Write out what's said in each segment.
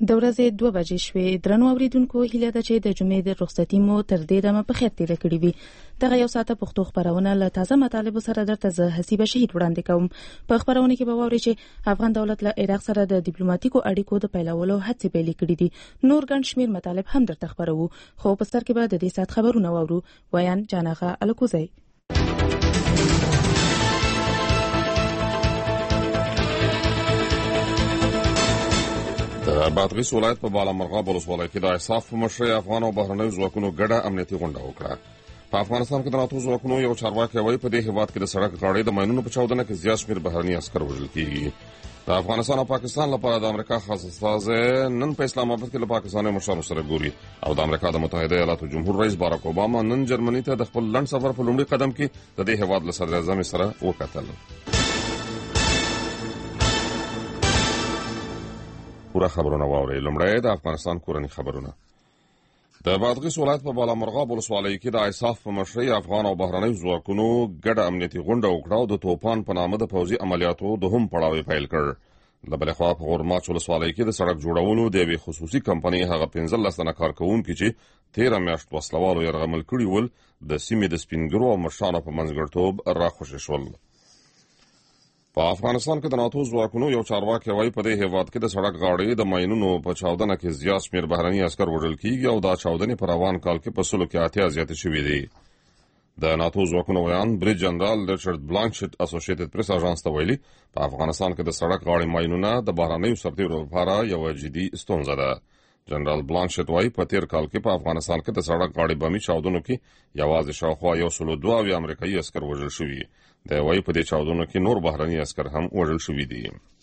د ورځې 2 بجې شوې. درنو اوریدونکو، هیله ده چې د جمعې د رخصتي مو تر دې دمه په خیر تېره کړې وي. دغه یو ساعته پښتو خبرونه له تازه مطالبو سره درته زه حسیبه شهید وړاندې کوم. په خبرونه کې به واورئ چې افغان دولت له عراق سره د ډیپلوماټیکو اړیکو د پیلولو هڅې پیل کړې دي. نور ګڼ شمېر مطالب هم درته خبرو، خو په سر کې به د دې ساعت خبرونه واورو. ویان جاناغه الکوزی. د بادغیس ولایت په بالامرغاب ولسوالۍ کې د احساف په مشرۍ افغان او بهرنیو ځواکونو ګډه امنیتي غونډه وکړه. په افغانستان کې د ناتو ځواکونو یو چارواکي وایي په دې هېواد کې د سړک غاړې د ماینونو په چاودنه کې زیات شمېر بهرني عسکر وژل کېږي. د افغانستان او پاکستان لپاره د امریکا خاص استازی نن په اسلام آباد کې له پاکستاني مشرانو سره ګوري او د امریکا د متحده ایالاتو جمهور رئیس باراک اوباما نن جرمني ته د خپل لنډ سفر په لومړي قدم کې د دې هېواد له صدر اعظم سره وکتل. پوره خبرونه واورئ. لومړی د افغانستان کورني خبرونه. د بادغیس ولایت په بالامرغاب ولسوالۍ کې د ایساف په مشرۍ افغان او بهرنیو ځواکونو ګډه امنیتي غونډه وکړه او د توپان په نامه د پوځي عملیاتو دوهم پړاو پیل کړ. له بلې خوا په غورماچ ولسوالۍ کې د سړک جوړولو د یوې خصوصي کمپنۍ هغه 15 تنه کارکوونکي چې 13 میاشت وسلوالو یرغمل کړي ول د سیمې د سپینګرو او مشرانو په منځګړیتوب راخوشي شول. په افغانستان کې د ناتو ځواکونو یو چارواکي وایي په دې هېواد کې د سړک غاړې د ماینونو په چاودنه کې زیات شمېر بهرني عسکر وژل کېږي او دا چاودنې په روان کال کې په 180 زیاتې شوې دي. د ناتو ځواکونو ویان بریج جنرال ریچارډ بلانکشټ اسوسییټډ پریس اژانس ته ویلي په افغانستان کې د سړک غاړې ماینونه د بهرنیو سرتیرو لپاره یوه جدي ستونزه ده. جنرال بلانکشټ وایي په تیر کال کې په افغانستان کې د سړک غاړې بمي چاودنو کې یوازې شاوخوا 102 امریکایي عسکر وژل شوي. د وایي په دې چاودنو کې نور بهرني عسکر هم وژل شوي دي.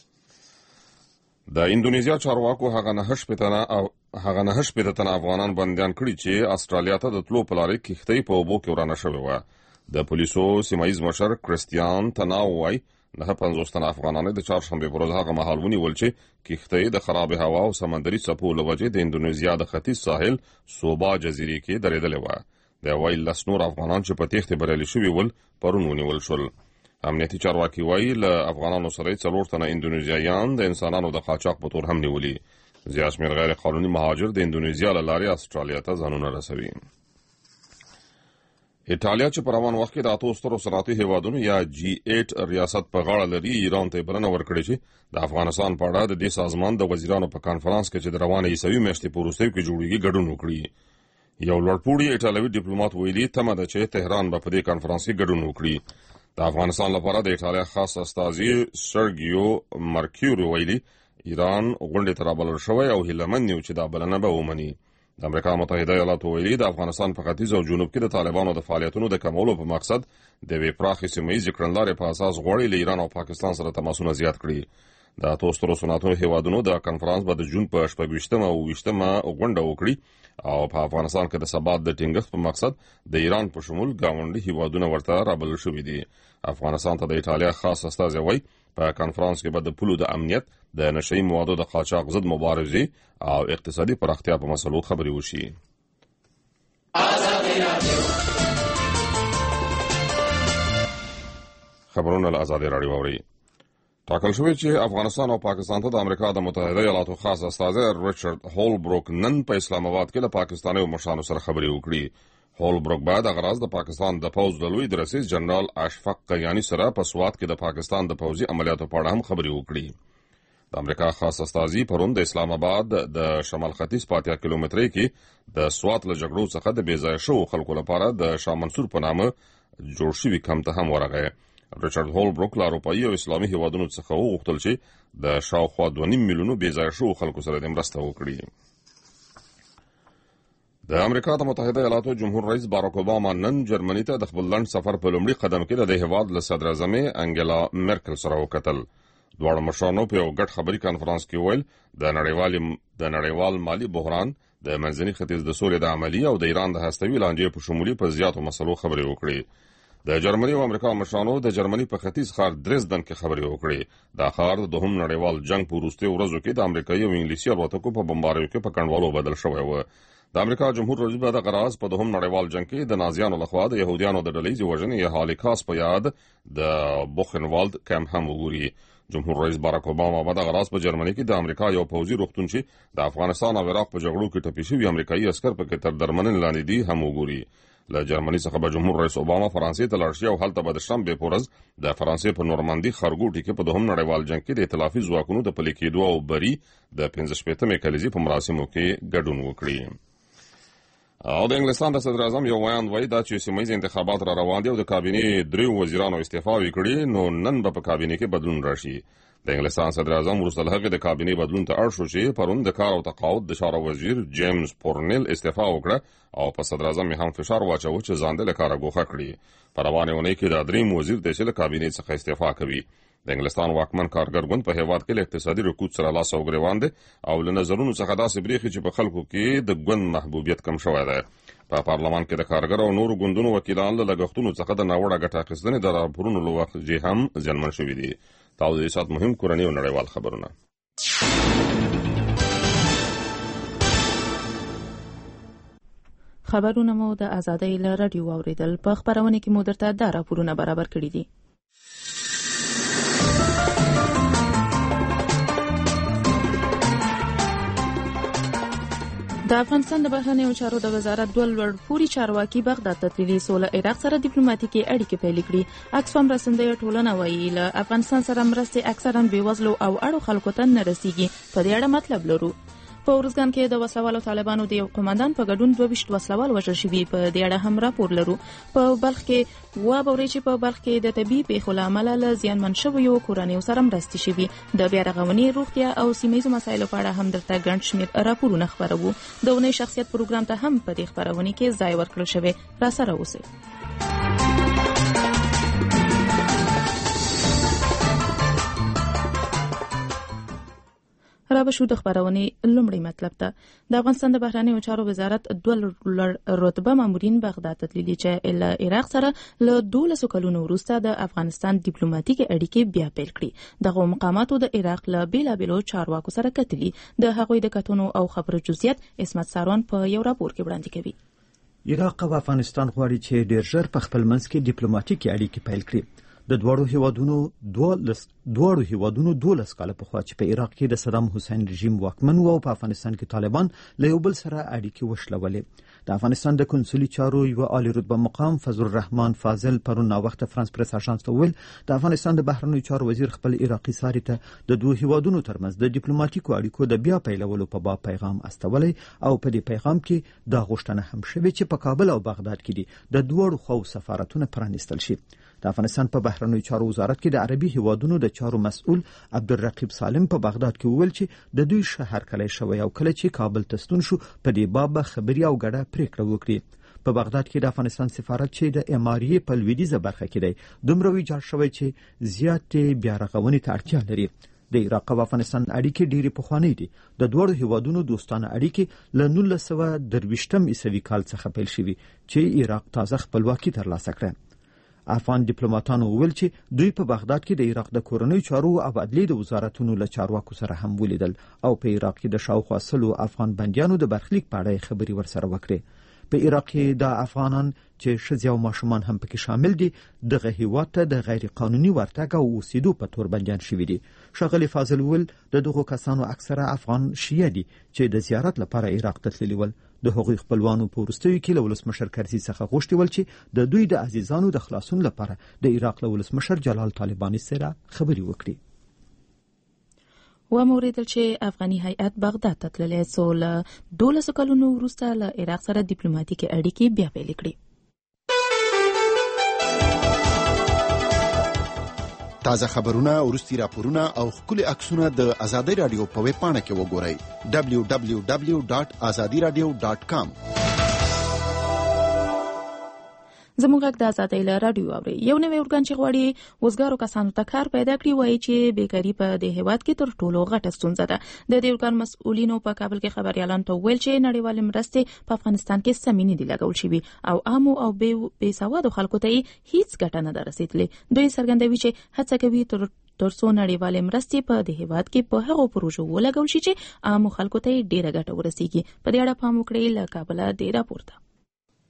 د اندونیزیا چارواکو هغه 9 شپېته تنه افغانان بندیان کړي چې استرالیا ته د تلو په لارې کښتۍ په اوبو کې ورانه شوې وه. د پولیسو سیمایي مشر کریستیان تناو وایي 950 تنه افغانان د چهارشنبې په ورځ هغه مهال ونیول چې کښتۍ د خراب هوا او سمندري څپو له وجې د اندونیزیا د ختیځ ساحل سوبا جزیرې کې درېدلې وه. د وایي 10 نور افغانان چې په تېښتې بریالي شوي ول پرون ونیول شول. امنیتي چارواکي وایي له افغانانو سره 4 تنه اندونیزیایان د انسانانو د قاچاق په تور هم نیولي. زیات شمېر غیر قانوني مهاجر د اندونیزیا له لارې استرالیا ته ځانونه رسوي. ایټالیا چې په روان وخت کې د 8 سترو صنعتي هېوادونو یا G8 ریاست په غاړه لري ایران ته بلنه ورکړې چې د افغانستان په اړه د دې سازمان د وزیرانو په کانفرانس کې چې د روانه عیسوي میاشتې په وروستیو کې جوړیږي ګډون وکړي. یو لوړپوړي ایټالوي ډیپلوماټ ویلي تمه ده چې تهران به په دې کانفرانس کې ګډون وکړي. د افغانستان لپاره د ایټالیا خاص استازي سرګیو مارکیورو ویلي ایران غونډې ته رابلل شوی او هیلهمند یو چې دا بلنه به ومني. د امریکا متحده ایالاتو ویلي د افغانستان په ختیځ او جنوب کې د طالبانو د فعالیتونو د کمولو په مقصد د یوې پراخې سیمه ییزې کړنلارې په اساس غواړي له ایران او پاکستان سره تماسونه زیات کړي. د 8 سترو صنعتي هېوادونو د کانفرانس به د جون په 26 او 28 غونډه وکړي او په افغانستان کې د ثبات د ټینګښت په مقصد د ایران په شمول ګاونډي هېوادونه ورته رابلل شوي دي. افغانستان ته د ایټالیا خاص استازی وایي په کانفرانس کې به د پولو د امنیت، د نشهیي موادو د قاچاق ضد مبارزې او اقتصادي پراختیا په مسلو خبرې وشي. خبرونه له ازادي راډیو اوري. ټاکل شوی چې افغانستان او پاکستان ته د امریکا د متحده ایالاتو خاص استازی ریچارډ هولبروک نن په اسلام آباد کې له پاکستاني مشرانو سره خبرې وکړي. هولبروک بعد غراز د پاکستان د پوځ د لوی رئیس جنرال اشفاق قیانی سره په سوات کې د پاکستان د پوځي عملیاتو په اړه هم خبرې وکړي. د امریکا خاص استازي پرون د اسلام آباد د شمال ختیځ په 80 کیلومترۍ کې د سوات له جګړو څخه د بې ځایه شوو خلکو لپاره د شاه منصور په نامه جوړ شوي کمپ ته هم ورغی. ریچارډ هولبروک له اروپایي او اسلامي هېوادونو څخه وغوښتل چې د شاوخوا 2.5 میلیونو بې ځایه شوو خلکو سره د مرسته وکړي. د امریکا د متحده ایالاتو جمهور رئیس باراک اوباما نن جرمني ته د خپل لنډ سفر په لومړي قدم کې د هېواد له صدر اعظم انګلا مرکل سره وکتل. دواړو مشرانو په یو ګډ خبري کانفرانس کې ویل د نړیوال مالي بحران، د منځني ختیځ د سولې د عملیې او د ایران د هستوي لانجې په شمولي په زیاتو مسلو خبرې وکړي. د جرمني او امریکا مشرانو د جرمني په ختیځ ښار درزدن کې خبرې وکړي. دا ښار د دوهم نړیوال جنگ په وروستیو ورځو کې د امریکایي او انګلیسي الوتکو په بمباریو کې په کنډوالو بدل شوی و. د امریکا جمهور رئیس به د غراز په دوهم نړیوال جنگ کې د نازیانو لخوا د يهودانو د ډلهیزې وژنې یا هالیکاست په یاد د بوخنوالد کمپ هم وګوري. جمهور رئیس باراک اوباما په دغه راز په جرمني کې د امریکا یو پوځي روغتون چې د افغانستان او عراق په جګړو کې ټپي شوي امریکایي عسکر پکې تر درملنې لاندې دي هم وګوري. له جرمني څخه به جمهور رئیس اوباما فرانسې ته لاړ شي او هلته به د شنبې په ورځ د فرانسې په نورماندي ښارګوټي کې په دوهم نړیوال جنګ کې د ائتلافي ځواکونو د پلي کېدو او بري د 15 کلیزې په مراسمو کې ګډون وکړي. او د انګلستان د صدر اعظم یو ویان وایي دا چې سیمه ییز انتخابات را روان دي او د کابینې دریو وزیرانو استعفا وکړي نو نن به په کابینې کې بدلون راشي. د انګلستان صدر اعظم وروسته له هغې د کابینې بدلون ته اړ شو چې پرون د کار او تقاعد د چارو وزیر جیمز پورنیل استعفا وکړه او په صدر اعظم هم فشار واچوه چې ځان له کاره ګوښه کړي. په روانه اونۍ کې د دریم وزیر د چې له کابینې څخه استعفا کوي. د انګلستان واکمن کارګر ګوند په هیواد کې له اقتصادي رکود سره لاس او ګریوان دی او له نظرونو څخه داسې بریښي چې په خلکو کې د ګوند محبوبیت کم شوی دی. په پارلمان کې د کارګر او نورو ګوندونو وکیلان له لګښتونو څخه د ناوړه ګټه اخیستنې د راپورونو له وجې هم زیانمن شوي دي. تاسو د سات مهم کورنۍ او نړیوال خبرونه. خبرونه مو د آزادۍ له رادیو اوریدل. په خبرونه کې مو درته دا راپورونه برابر کړي دي. د افغانستان د بهرنیو چارو د وزارت دوه لوړپوړي چارواکي بغداد ته تللي سو له عراق سره ډیپلوماټیکي اړیکې پیل کړي. اکسفام رسنۍ ټولنه وایي له افغانستان سره مرستې اکثرا بېوزلو او اړو خلکو ته نه رسیږي. په دې اړه مطلب لرو. په ورزګان کې د وسلوالو طالبانو د یو قومندان په ګډون 22 وسلوال وژل شوي. په دې اړه هم راپور لرو. په بلخ کې وابوري چې په بلخ کې د طبي پیښو له امله له زیانمن شویو کورنیو سره مرستې شوي. د بیا رغونې، روغتیا او سیمهیزو مسایلو په اړه هم درته ګڼ شمېر راپورونه خپروو. د اونۍ شخصیت پروګرام ته هم په دې خپرونې کې ځای ورکړل شوی. راسره اوسئ. را بشو د خبرونې لومړی مطلب ته. د افغانستان د بهرنیو چارو وزارت دوه رتبه مامورین بغداد ته تللي چې له عراق سره له 12 کلونو وروسته د افغانستان ډیپلوماټیکي اړیکې بیا پیل کړي. دغه مقاماتو د عراق له بیلابیلو چارواکو سره کتلي. د هغوی د کتنو او خبرو جزئیات عصمت ساروان په یو راپور کې وړاندې کوي. عراق او افغانستان غواړي چې ډېر ژر په خپل منځ کې ډیپلوماټیکي اړیکې پیل کړي. د دواړو هیوادونو 12 کاله پخوا چې په عراق کې د صدام حسین رژیم واکمن و او په افغانستان کې طالبان له یو بل سره اړیکې وشلولې. د افغانستان د کنسولي چارو یو عالی رتبه مقام فضل الرحمن فاضل پرون ناوخته فرانس پریس اژانس ته ویل د افغانستان د بهرنیو چارو وزیر خپل عراقي ساري ته د دوه هیوادونو ترمنځ د ډیپلوماټیکو اړیکو د بیا پیلولو په باب پیغام استولی او په دې پیغام کې دا غوښتنه هم شوې چې په کابل او بغداد کې د دوه خو سفارتونه پرانیستل شي. د افغانستان په بهرنیو چارو وزارت کې د عربي هیوادونو د چارو مسؤل عبدالرقیب سالم په بغداد کې وویل چې د دوی شهر کله شوی او کله چې کابل ته ستون شو په دې باب خبري او ګډه پریکړه وکړي. په بغداد کې د افغانستان سفارت چې د اماريه په لویدیځه برخه کې دی دومره ویجاړ شوی چې زیاتې بیا رغونې ته اړتیا لري. د عراق او افغانستان اړیکې ډېرې پخوانۍ دي. د دوه هیوادونو دوستانه اړیکې له 1923 عیسوي کال څخه پیل شوي چې عراق تازه خپلواکي ترلاسه کړه. افغان ډیپلوماټانو وویل چې دوی په بغداد کې د عراق د کورنیو چارو او عدلیې د وزارتونو له چارواکو سره هم ولیدل او په عراق کې د شاوخوا 100 افغان بندیانو د برخلیک په اړه خبري ورسره وکړي. په عراق کې د افغانان چې ښځې او ماشومان هم پکې شامل دي دغه هیواد ته د غیر قانوني ورتګ او اوسېدو په تور بندیان شوي دي. ښاغلي فاضل ویل د دغو کسانو اکثره افغان شیعه دي چې د زیارت لپاره عراق ته تللي ول. د هغوی خپلوانو په وروستیو کې له ولسمشر کرزي څخه غوښتي ول چې د دوی د عزیزانو د خلاصون لپاره د عراق له ولسمشر جلال طالباني سره خبري وکړي. وموریدل چې افغاني هیئت بغداد ته تللی سو له 12 کلونو وروسته له عراق سره ډیپلوماټیکي اړیکې بیا پیل کړي. تازه خبرونه، وروستي راپورونه او ښکلي عکسونه د آزادۍ رادیو په ویب پاڼه کې وګورئ www.azadiradio.com. زموږ غږ د آزادۍ له رادیو اوري. یو نوی ارګان چې غواړي وزګارو کسانو ته کار پیدا کړي وایي چې بیکاري په دې هیواد کې تر ټولو غټه ستونزه ده. د دې ارګان مسؤلینو په کابل کې خبريالانو ته ویل چې نړیوالې مرستې په افغانستان کې سمې نه دي لګول شوي او عامو او بې سوادو خلکو ته هیڅ ګټه نه ده رسېدلې. دوی څرګندوي چې هڅه کوي ترڅو نړیوالې مرستې په دې هیواد کې په هغو پروژو ولګول شي چې عامو خلکو ته ډیره ګټه ورسیږي. په دې اړه پام وکړئ. له کابل د راپور ته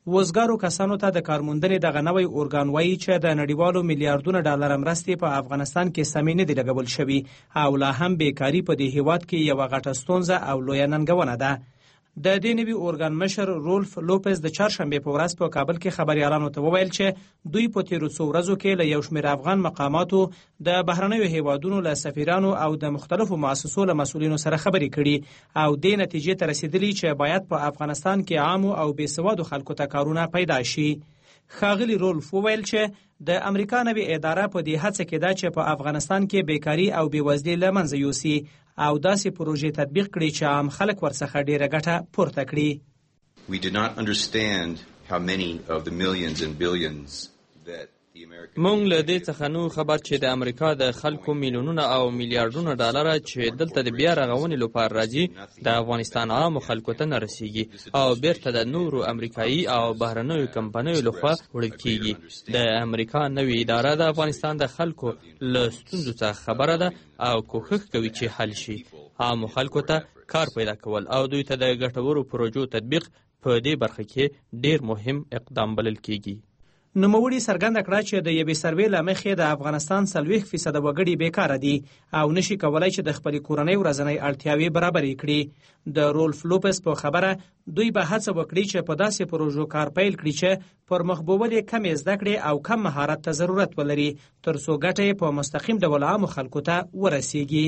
وزګارو کسانو ته د کارموندنې دغه نوی اورګان وایي چې د نړیوالو میلیارډونو ډالر مرستې په افغانستان کې سمې نه دي لګول شوي او لا هم بیکاري په دې هیواد کې یوه غټه ستونزه او لویه ننګونه ده. د دې نوي اورګان مشر رولف لوپز د چهارشنبې په ورځ په کابل کې خبريالانو ته وویل چې دوی په تیرو څو ورځو کې له یو شمېر افغان مقاماتو د بهرنیو هیوادونو له سفیرانو او د مختلفو مؤسسو له مسؤلینو سره خبرې کړي او دې نتیجې ته رسیدلي چې باید په افغانستان کې عامو او بې سوادو خلکو ته کارونه پیدا شي. ښاغلي رولف وویل چې د امریکا نوې اداره په دې هڅه کې ده چې په افغانستان کې بیکاري او بېوزلي له منځه یوسي او داسې پروژې تطبیق کړي چې عام خلک ورڅخه ډیره ګټه پورته کړي. We do not understand how many of the millions and billions that مونږ له دې څخه نو خبر چې د امریکا د خلکو میلیونونه او میلیارډونه ډالر چې دلته د بیا رغونې لپاره راځي د افغانستان عامو خلکو ته نه رسیږي او بیرته د نورو امریکایي او بهرنیو کمپنیو لخوا وړل کیږي. د امریکا نوې اداره د افغانستان د خلکو له ستونزو څخه خبره ده او کوښښ کوي چې حل شي. عامو خلکو ته کار پیدا کول او دوی ته د ګټورو پروژو تطبیق په دې برخه کې ډیر مهم اقدام بلل کیږي. نوموړي څرګنده کړه چې د یوې سروې له مخې د افغانستان 40% وګړي بیکاره دي او نشي کولای چې د خپلې کورنۍ ورځنۍ اړتیاوې برابرې کړي. د رولف لوپس په خبره دوی به هڅه وکړي چې په داسې پروژو کار پیل کړي چې پر مخ بولې کمې زده کړې او کم مهارت ته ضرورت ولري تر څو ګټه یې په مستقیم ډول عامو خلکو ته ورسیږي.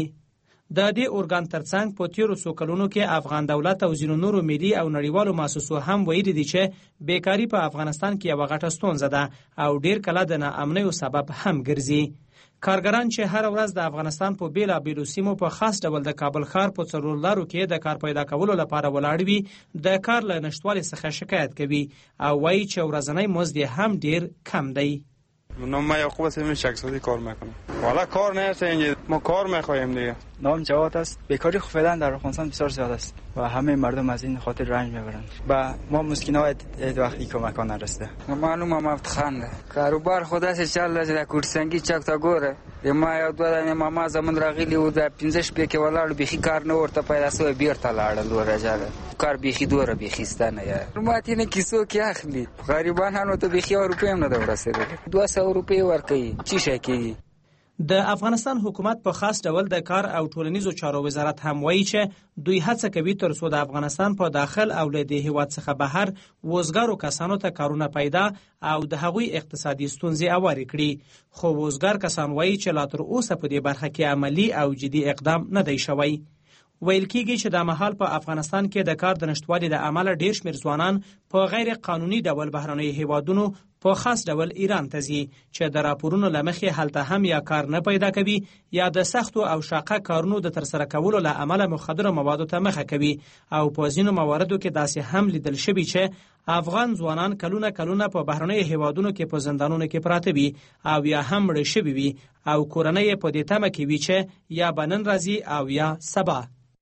د دې اورګان ترڅنګ په تیرو څو کلونو کې افغان دولت او ځینو نورو ملي او نړیوالو مؤسسو هم ویلي دي چې بیکاري په افغانستان کې یوه غټه ستونزه ده او ډیر کله د ناامنیو سبب هم ګرځي. کارګران چې هر ورځ د افغانستان په بیلابیلو سیمو په خاص ډول د کابل ښار په څلور لارو کې د کار پیدا کولو لپاره ولاړ وي د کار له نشتوالي څخه شکایت کوي او وایي چې ورځنی مزد هم ډیر کم دی. نام من یعقوب است، شکسازی کار میکنم. والا کار نشه اینجا، ما کار میخوایم دیگه. نام جواد است. بیکاری فعلا در افغانستان بسیار زیاد است و همه مردم از این خاطر رنج میبرند و ما مسکین‌ها وقتی کمک نرسیده. معلومه مفتخنده کاروبار خدا سه چاله در کورسنگی چک تا ګوره ما یو دوه دنه ماما زمون راغلی و د 15 شپې کې ولاړ بيخي کار نه ورته پیدا سو بیرته لاړل ورجاله کار بيخي دوره بيخيستانه یا ماته نه کیسو کې اخلي غریبانو ته بيخي روپې هم نه ورسېدل 200 روپې ورکړي چی شي کوي. د افغانستان حکومت په خاص ډول د کار او ټولنیزو چارو وزارت هم وایي چې دوی هڅه کوي تر څو د افغانستان په داخل او له دې هیواد څخه بهر وزګارو کسانو ته کارونه پیدا او د هغوی اقتصادي ستونزې اوارې کړي. خو وزګار کسان وایي چې لا تر اوسه په دې برخه کې عملی او جدي اقدام نه دی شوی. ویل کېږي چې د مهال په افغانستان کې د کار د نشتوالي له امله ډیر شمېر ځوانان په غیر قانوني ډول بهرنیو هیوادونو په خاص ډول ایران ته ځي چې د راپورونو له مخې هلته هم یا کار نه پیدا کوي یا د سختو او شاقه کارونو د ترسره کولو له امله مخدره موادو ته مخه کوي او په ځینو مواردو کې داسې هم لیدل شوي چې افغان ځوانان کلونه په بهرنیو هیوادونو کې په زندانونو کې پراته وي او یا هم مړه شوي وي او کورنۍ په دې تمه کې وي چې یا به نن راځي او یا سبا.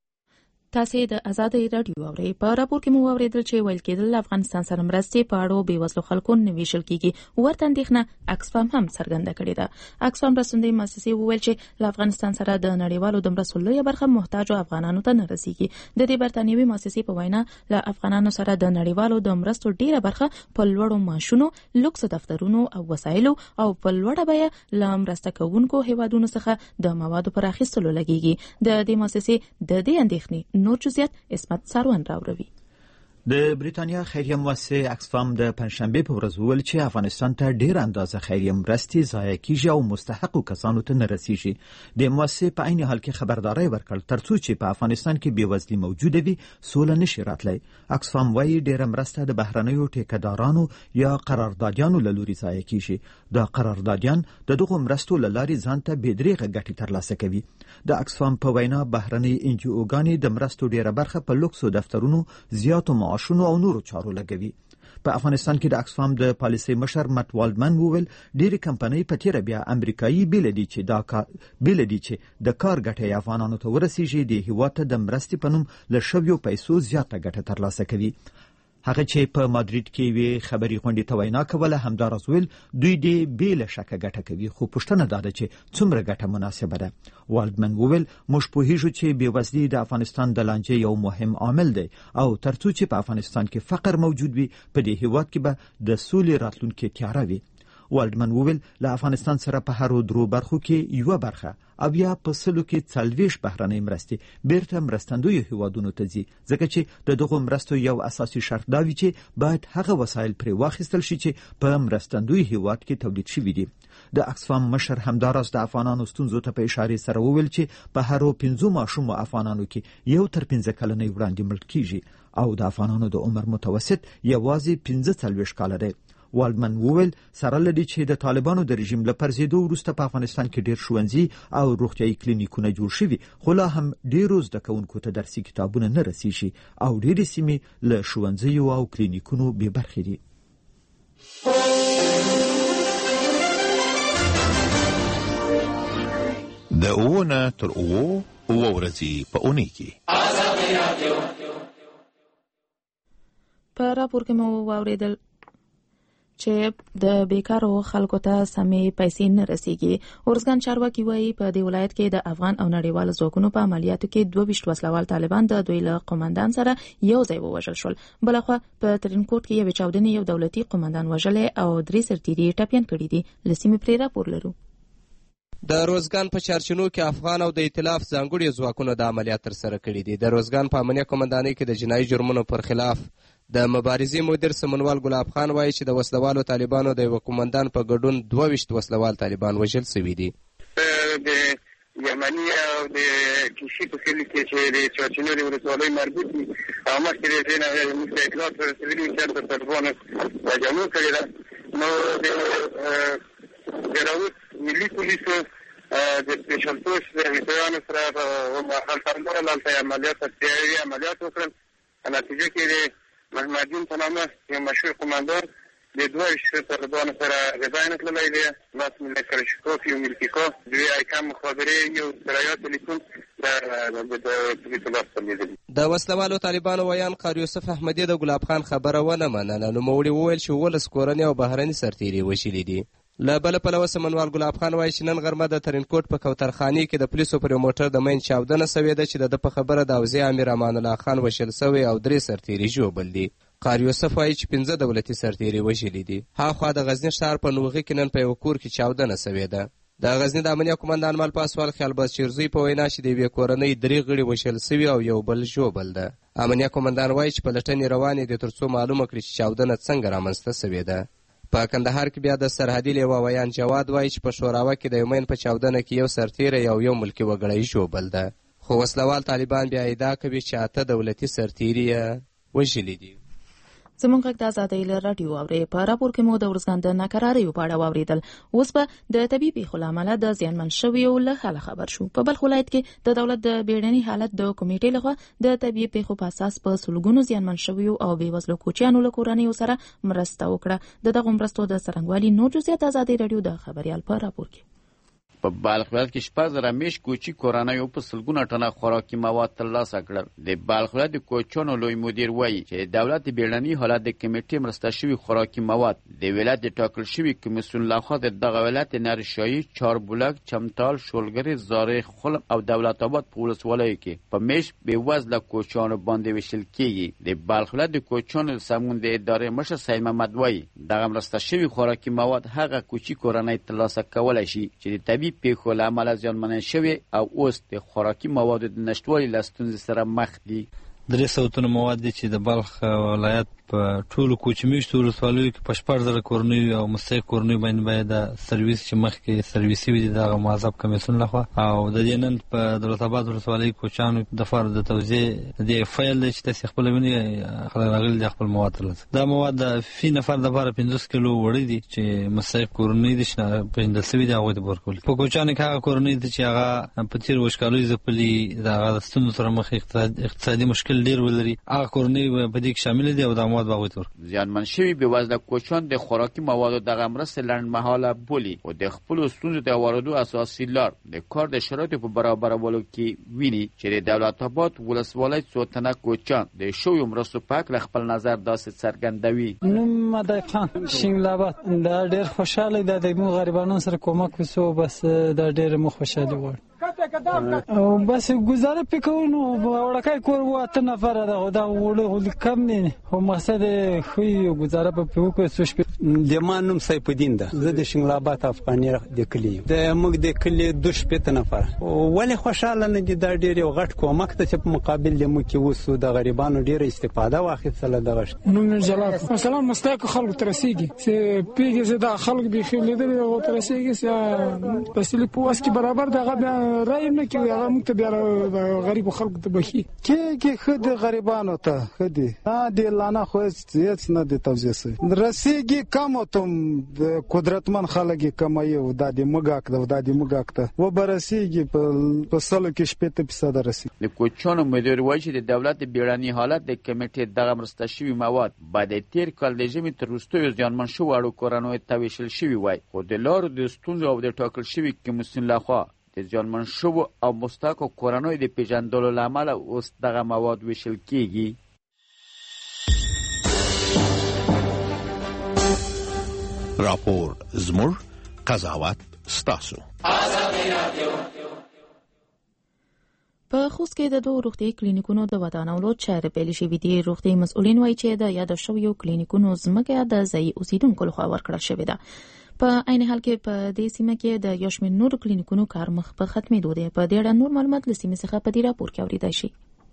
تاسې د آزادۍ راډیو اورئ. په راپور کې مو واورېدل چې ویل کېدل افغانستان سره مرستې په اړه بېوزلو خلکو نه ویشل کېږي. ورته اندېښنه اکسفام هم څرګنده کړې ده. اکسفام رسنۍ مؤسسې وویل چې له افغانستان سره د نړیوالو د مرستو لویه برخه محتاجو افغانانو ته نه رسیږي. د دې برتانیوي مؤسسې په وینا له افغانانو سره د نړیوالو د مرستو ډیره برخه په لوړو معاشونو، لوکس دفترونو او وسایلو او په لوړه بیه له مرسته کوونکو هیوادونو څخه د موادو پر اخیستلو لګیږي. د دې مؤسسې د دې اندېښنې نور جزئیات اسمت ساروان راوړي. د بریتانیا خیریه مؤسسه اکسفام د پنځشنبه په ورځ وویل چې افغانستان ته ډیر اندازه خیریه مرستې ضایع کیږي او مستحقو کسانو ته نه رسیږي. د مؤسسې په عین حال کې خبرداري ورکړه ترڅو چې په افغانستان کې بېوزلي موجوده وي سوله نشي راتلی. اکسفام وايي ډیره مرسته د بهرنیو ټیکهدارانو یا قراردادیانو له لوري ضایع کیږي. دا قراردادیان د دغو مرستو له لارې ځان ته بېدریغه ګټې ترلاسه کوي. د اکسفام په وینا بهرنۍ NGO-ګانې د مرستو ډیره برخه په لوکسو دفترونو، زیاتو معاشونو او نورو چارو لګوي. په افغانستان کې د اکسفام د پالیسي مشر مټ والډمن وویل ډېری کمپنۍ په تیره بیا امریکایي بیل دي چې د کار ګټه افغانانو ته ورسیږي د هیواد ته د مرستې په نوم له شویو پیسو زیاته ګټه ترلاسه کوي. هغه چې په مادرید کې وی خبري غونډې ته وینا کوله همدارس ویل دوی دې بیل شکه ګټه کوي خو پښتنه داده چې څومره ګټه مناسبه ده. والدمن وویل موږ پوهیږو چې بېوزلي د افغانستان د لانجې یو مهم عامل دی او ترڅو چې په افغانستان کې فقر موجود وي په دې هیواد کې به د سولې راتلونکې تیاره وي. والدمن وویل له افغانستان سره په هرو درو برخو کې یو برخه او بیا په سلو کې 40 بهرنۍ مرستې بیرته مرستندوی هیوادونو ته ځي ځکه چې د دغو مرستو یو اساسي شرط دا وي چې باید هغه وسایل پرې واخیستل شي چې په مرستندوی هیواد کې تولید شوي دي. د اکسفام مشر همداراز د افغانانو ستونزو ته په اشاره سره وویل چې په هرو 15 ماشوم افغانانو کې یو تر 15 کلنۍ وړاندې مړ کیږي او د افغانانو د عمر متوسط یوازې 15 کاله دی. والدمن وویل سره لدی چې د طالبانو د رژیم له پرځېدو وروسته په افغانستان کې ډېر ښوونځي او روغتیايي کلینیکونه جوړ شوي خو لا هم ډېرو زده کوونکو ته درسي کتابونه نه رسیږي او ډېرې سیمې له ښوونځیو او کلینیکونو بې برخې دي. د اوونه تر اوو ورځې په اونۍ کې په راپور کې مو واوریدل چې د بیکارو خلکو ته سمې پیسې نه رسیږي. ورزګان چارواکي وایي په دې ولایت کې د افغان او نړیوالو ځواکونو په عملیاتو کې 22 وسلوال طالبان د دوی له قومندان سره یو ځای ووژل شول. بلخوا په ترینکوټ کې یو چاودنې یو دولتي قومندان وژلې او 3 سرتیري ټپیان کړي دي. لسیمې پرې راپور لرو. د روزګان په چارچنو کې افغان او د ائتلاف ځانګړي ځواکونو د عملیات ترسره کړي دي. د روزګان په امنیه قومندانۍ کې د جنایي جرمونو پر خلاف د مبارزې مدیر سمنوال ګلاب خان وایي چې د وسلوالو طالبانو د یو قومندان په ګډون 22 وسلوال طالبان وژل شوي دي. د یمني او د کیشي په کلي کې چې د چارچنو د ولسوالۍ مربوط دي او مخکې د دې نه موږ د اطلاعات رسولي چې د طالبانو راجمع کړي ده. نو د راوت ملي پولیسو د سپیشل فورس د ویټرانو سره هلته عملیات وکړل. نتیجه کې د محمدین په نامه یو مشهور قومندان د 22 طالبانو سره غذاینه تللی دی. لاس ملي کرشکوف یو ملکیکو دوی ایکام مخابرې یو سرایات تلیفون د اطلاعات تلیدلی. د وسلوالو طالبانو ویان قاری یوسف احمدی د ګلاب خان خبره ونه منله. نوموړي وویل چې 18 کورنۍ او بهرني سرتیري وژلي دي. له بله پلوه سمنوال ګلاب خان وایي چې نن غرمه د ترینکوټ په کوترخانې کې د پولیسو پر یو موټر د مین چاودنه سوې ده چې د ده په خبره د اوزې امیر امان الله خان وژل سوی او 3 سرتیري ژوبل دي. قاری یوسف وایي چې 15 دولتي سرتیري وژلي دي. هاخوا د غزني ښار په نوغي کې نن په یو کور کې چاودنه سوې ده. د غزني د امنیه قومندان مل پاسوال خیالباز چیرزوی په وینا چې د یوې کورنۍ 3 غړي وژل سوي او یو بل ژوبل ده. امنیه قومندان وایي چې پلټنې روانې دي ترڅو معلومه کړي چې چاودنه څنګه رامنځته سوې ده. په کندهار کې بیا د سرحدي لیوا ویان جواد وایي چې په شوراوه کې د یومین په چاودنه کې یو سرتیری او یو ملکي وګړی ژوبل ده. خو وسلوال طالبان بیا ادعا کوي چې 8 دولتي سرتیري وژلي دي. زمونږ غږ د ازادۍ له راډیو اورئ. په راپور کې مو د ورزګان د ناکراریو په اړه واورېدل. اوس به د طبیعي پیښو له امله د زیانمن شویو له حاله خبر شو. په بلخ ولایت کې د دولت د بیړني حالت د کمیټې لخوا د طبیعي پیښو په اساس په سلګونو زیانمن شویو او بېوزلو کوچیانو له کورنیو سره مرسته وکړه. د دغو مرستو د څرنګوالي نور جزئیات ازادۍ راډیو د خبریال په راپور کې. په بلخ ولایت کې 14,000 میش کوچي کورنیو په سلګونه ټنه خوراکي مواد ترلاسه کړل. د بلخ ولایت د کوچیانو لوی مدیر وایي چې دولت د بیړني حالت د کمیټې مرسته شوي خوراکي مواد د ولایت د ټاکل شوي کمیسیون لخوا د دغه ولایت نرشایي، چاربولک، چمتال، شولګرې، زارې، خلم او دولت آباد په ولسوالیو کې په میش بېوزله کوچیانو باندې ویشل کېږي. د بلخ ولایت د کوچیانو سمون د ادارې مشر سید محمد وایي دغه مرسته شوي خوراکي مواد هغه کوچي کورنۍ ترلاسه کولی شي چې د طبیعي پیښو له امله زیانمنې شوي او اوس د خوراکي موادو د نشتوالي له ستونزې سره مخ دي. 300 تنه مواد دي چې د بلخ ولایت په ټولو کوچي میشتو ولسوالیو کې په 14,000 کورنیو او مستحق کورنیو باندې باید د سرویس چې مخکې سرویسي وي دغه معذب کمیسیون لخوا او د دې نن په دولت آباد ولسوالۍ کوچیانو د فار د توزیع د فایل دی چې تاسې خپله وینئ خلک راغلي دي خپل مواد ترلاسه. دا مواد د فی نفر دپاره 50 کیلو وړۍ دي چې مستحق کورنۍ دي چې پېژندل سوي دي هغوی ته به ورکول. په کوچیانو کې هغه کورنۍ دي چې هغه په تېرو وچکالیو ځپلي د هغه ستونزو سره مخ اقتصادي مشکل ډېر ولري هغه کورنۍ په دې کې شامله دي او دا مواد به هغوی ته ورکړو. زیانمن شوي بېوزله کوچیان د خوراکي موادو دغه مرستې لنډمهاله بولي او د خپلو ستونزو د هوارېدو اساسي لار د کار د شرایطو په برابرولو کې ویني چې د دولت آباد ولسوالۍ څو تنه کوچیان د شویو مرستو په هکله خپل نظر داسې څرګندوي. نوم مدای خان شینګلاباد. دا ډېر خوشحاله دی د موږ غریبانو سره کومک وسو، بس دا ډېر مو خوشحالي غواړي او بس گزاره پکونو وړکای کور واته نفر ده دا وړو کم نه خو مقصد خو گزاره په پکو سوش د مانوم سیف الدین ده. زه د شینګلاباد افغاني د کلی د موږ د کلی دوش پته نفر ولی خوشاله نه دي. دا ډېر یو غټ کومک ته چې په مقابل د مو کې وسو د غریبانو ډېر استفاده واخیستله دغه. نو جلال مثلا مستحق خلک ترسيږي چې پیګه زدا خلک به خېلې ده او ترسيږي چې بس له پوس کې برابر دغه رای نه کوي. هغه موږ ته بیا غریب خلکو ته بخي کې خد غریبانو ته خدي نه دی لانا خو هیڅ نه دی توزیع سي رسیږي کم ته د قدرتمن خلک کمایي او د مګاک د مګاک ته و برسیږي په سلو کې 70% رسي. د کوچونو مدیر وایي چې د دولت بیړني حالت د کمیټې دغه مرسته شوي مواد باید تیر کال د ژمي تر وروستیو زیانمن شوو اړو کورنیو ته ویشل شوي وای، خو د لارو د ستونزو او د ټاکل شوي کمیسیون لخوا د زیانمن شوو او مستحقو کورنیو د پیژندلو له امله اوس دغه مواد ویشل کیږي. راپور زموږ قضاوت ستاسو. په خوست کې د دوه روغتي کلینیکونو د ودانولو چارې پیل شوې دي. روغتي مسؤلین وایي چې د یاد شویو کلینیکونو ځمکه د ځایي اوسیدونکو لخوا ورکړل شوې ده. په عین حال کې په دې سیمه کې د یو شمېر نور کلینیکونو کار مخ په ختمېدو دی. په دې اړه نور معلومات له سیمې څخه په دې راپور کې اورېدای شي.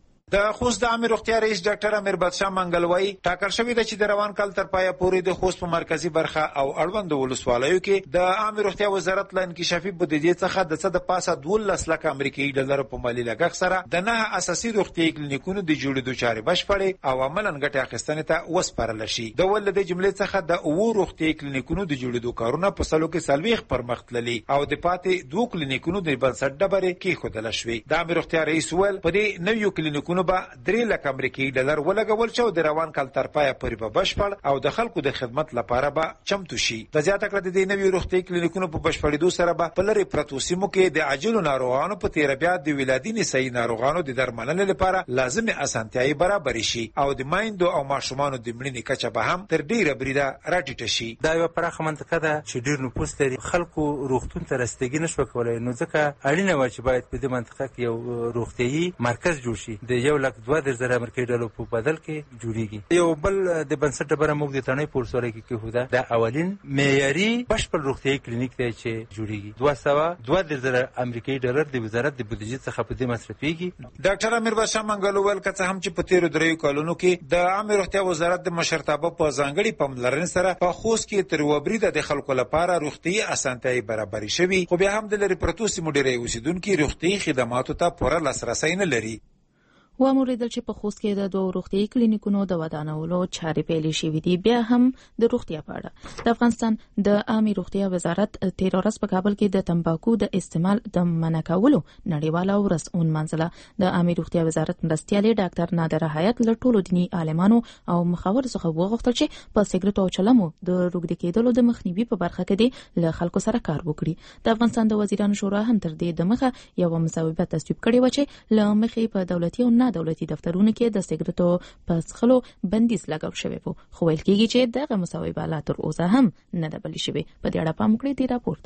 د خوست د عامه روغتیا رئیس ډاکټر امیر بادشاه منګلوي ټاکل شوی دی چې د روان کال تر پایه پورې د خوست په مرکزی برخه او اړوند ولسوالیو کې د عامه روغتیا وزارت له انکشافي بودیجې څخه د څه د پاسه 12 لک امریکایي ډالر په مالی لګښت سره د 9 اساسي روغتي کلینیکونو د جوړېدو چارې بشپړې او عملاً ګټه اخیستنې ته وسپارل شي. د ولدې جملې څخه د اوو روغتي کلینیکونو د جوړېدو کارونه په سلو کې سلويخ پرمختللي او د پاتې دوه کلینیکونو د بنسټ ډبرې کې خودل شوې. د عامه روغتیا رئیس ول په دې نویو کلینیکونو به 3 لک امریکایي ډالر ولګول شو. د روان کال تر پایه پورې به بشپړ او د خلکو د خدمت لپاره به چمتو شي. د زیاته کړه د نویو روغتي کلینیکونو په بشپړېدو سره به په لری پرتو سیمو کې د عاجلو ناروغانو په تیر بیا د ولادي نسایي ناروغانو د درملنې لپاره لازمي اسانتیاي برابر شي او د مایندو او ماشومانو د مړینې کچه به هم تر ډیره بریده راټیټه شي. دا یو پراخه منطقه ده چې ډیر نفوس لري. خلکو روغتون ته رسیدګي نشو کولای، نو ځکه اړینه و چې باید په دې منطقه کې یو روغتيي مرکز جوړ شي. د 1,02,000 امریکایي ډالر په بدل کې جوړیږي. یو بل د بنسټ ډبره موږ د تڼۍ پورسوري کې هوده د اولین معیاري بشپړ روغتيي کلینیک دی چې جوړیږي. 202,000 امریکایي ډالر د وزارت د بودیجې څخه په دې مصرفيږي. ډاکټر امیر بادشاه منګلو ول کڅ هم چې په تیر درې کالونو کې د عامه روغتیا وزارت د مشرتابه په ځانګړي پاملرنې سره په خوست کې تر وبریده د خلکو لپاره روغتيي اسانتیاي برابر شوي، خو بیا هم د لری پرتو سیمو ډیری اوسیدونکو روغتيي خدماتو ته پوره لاسرسي نه لري. واموریدل چې په خوست کې د دوه روغتي کلینیکونو د ودانولو چارې پیل شوې دي. بیا هم د روغتیا په اړه د افغانستان د عامه روغتیا وزارت تیر ورځ په کابل کې د تمباکو د استعمال د منع کولو نړیواله ورځ ونمانځله. د عامه روغتیا وزارت مرستیال ډاکټر نادر حیات له ټولو دیني عالمانو او مخاور څخه وغوښتل چې په سیګریټ او چلمو د روغتي کېدلو د مخنیوي په برخه کې د له خلکو سره کار وکړي. د افغانستان د وزیرانو شورا هم تر دې د مخه یو مصوبه تصویب کړې و چې له مخې په دولتي او دولتي دفترونو کې د سیګریټو په څښلو بندیز لګول شوی وو، خو ویل کېږي چې دغه مصوبه لا تر اوسه هم نه ده بلې شوې. په دې اړه پام وکړئ. دې راپور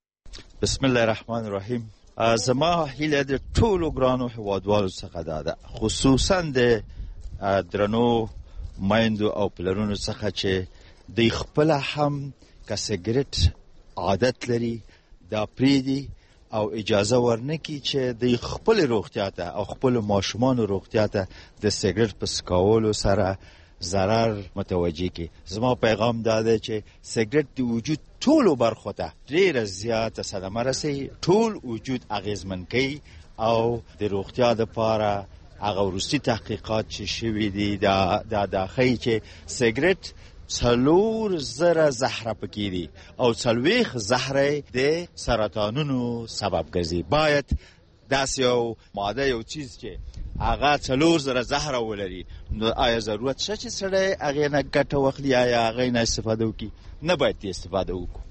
ته بسم الله الرحمن الرحیم. زما هیله د ټولو ګرانو هیوادوالو څخه ده، خصوصا د درنو مایندو او پلرونو څخه چې د خپل هم که سیګریټ عادت لري دا پریدي او اجازه ورنکي چې د خپل روغتیا ته او خپل ماشومان روغتیا ته د سیګریټ په سکولو سره ضرر متوجه کی. زما پیغام دا دی چې سیګریټ د وجود ټولو برخو ته ډیره زیاته صدمه رسي، ټول وجود اغیزمن کوي او د روغتیا لپاره هغه وروستي تحقیقات چې شوي دي دا ښیي چې سیګریټ 4,000 زهره پکې دي او 40 زهره د سرطانونو سبب ګرځي. باید داسې یو ماده یو چیز چې هغه 4000 زهره ولري، نو آیا ضرورت شته چې سړی هغې نه ګټه واخلي، آیا هغې نه استفاده وکړي؟ نه باید ترې استفاده وکړو.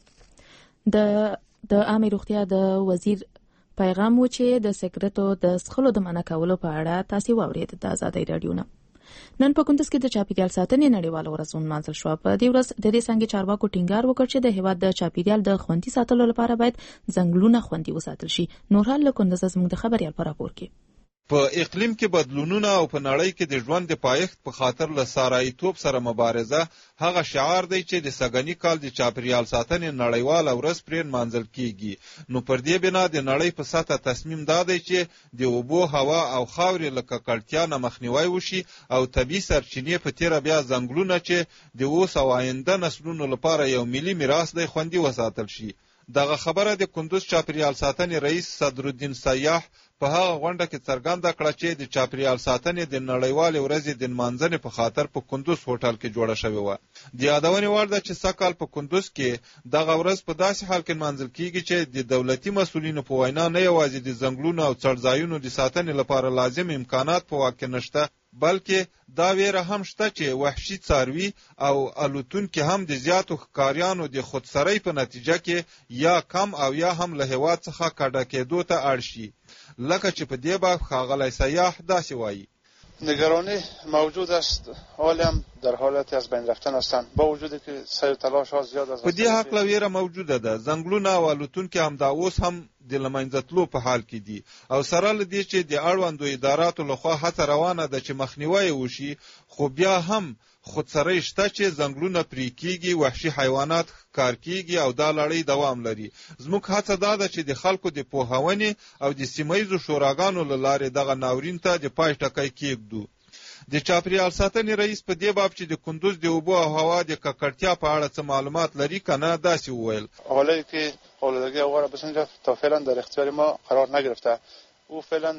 د عامې روغتیا د وزیر پیغام و چې د سګرټو د څښلو د منع کولو په اړه تاسې واورېد د ازادۍ راډیو نه. نن په کندز کې د چاپیریال ساتنې نړیواله ورځ ونمانځل شوه. په دې ورځ د دې څانګې چارواکو ټینګار وکړ چې د هېواد د چاپیریال د خوندي ساتلو لپاره باید ځنګلونه خوندي وساتل شي. نورحال له کندزه زموږ د خبریال په راپور کې. په اقلیم کې بدلونونه او په نړۍ کې د ژوند د پایښت په خاطر له صحرایي توب سره مبارزه هغه شعار دی چې د سږني کال د چاپیریال ساتنې نړیواله ورځ پرې نمانځل کیږي. نو پر دې بنا د نړۍ په سطحه تصمیم دا دی چې د اوبو، هوا او خاورې له ککړتیا نه مخنیوی وشي او طبیعي سرچینې په تیره بیا ځنګلونه چې د اوس او آینده نسلونو لپاره یو ملي میراث دی خوندي وساتل شي. دغه خبره د کندوز چاپیریال ساتنې رئیس صدرالدین سیاح په هغه غونډه کې څرګنده کړه چې د چاپیریال ساتنې د نړیوالې ورځې د نمانځنې په خاطر په کندوز هوټل کې جوړه شوې وه. د یادونې وړ ده چې سږکال په کندوز کې دغه ورځ په داسې حال کې نمانځل کیږي چې د دولتي مسؤلینو په وینا نه یوازې د ځنګلونو او څړځایونو د ساتنې لپاره لازم امکانات په واک کې نشته، بلکې دا ویره هم شته چې وحشي څاروي او الوتونکي هم د زیاتو ښکاریانو د خودسرۍ په نتیجه کې یا کم او یا هم له هېواد څخه کډه کېدو ته اړ شي. لکه چې په دې باب ښاغلی سیاح داسې وایي: نگرانی موجود است، حالی هم در حالت از بین رفتن هستند، با وجودی که سعی و تلاش ها زیاد است. په دې هکله ویره موجوده ده. ځنګلونه او الوتونکي هم دا اوس هم د له منځه تلو په حال کې دي او سره له دې چې د اړوندو اداراتو لخوا هڅه روانه ده چې مخنیوی وشي، خو بیا هم خودسرۍ شته چې ځنګلونه پرې کیږي، وحشي حیوانات ښکار کیږي او دا لړۍ دوام لري. زموږ هڅه دا ده چې د خلکو د پوهونې او د سیمه ییزو شوراګانو له لارې دغه ناورین ته د پای ټکی کېږدو. د چاپیریال ساتنې رئیس په دې باب چې د کندوز د اوبو او هوا د ککړتیا په اړه څه معلومات لري که نه داسې وویل: حالی که آلودگی هوا را بسنجه تا فعلا در اختیار ما قرار نگرفته. او فعلا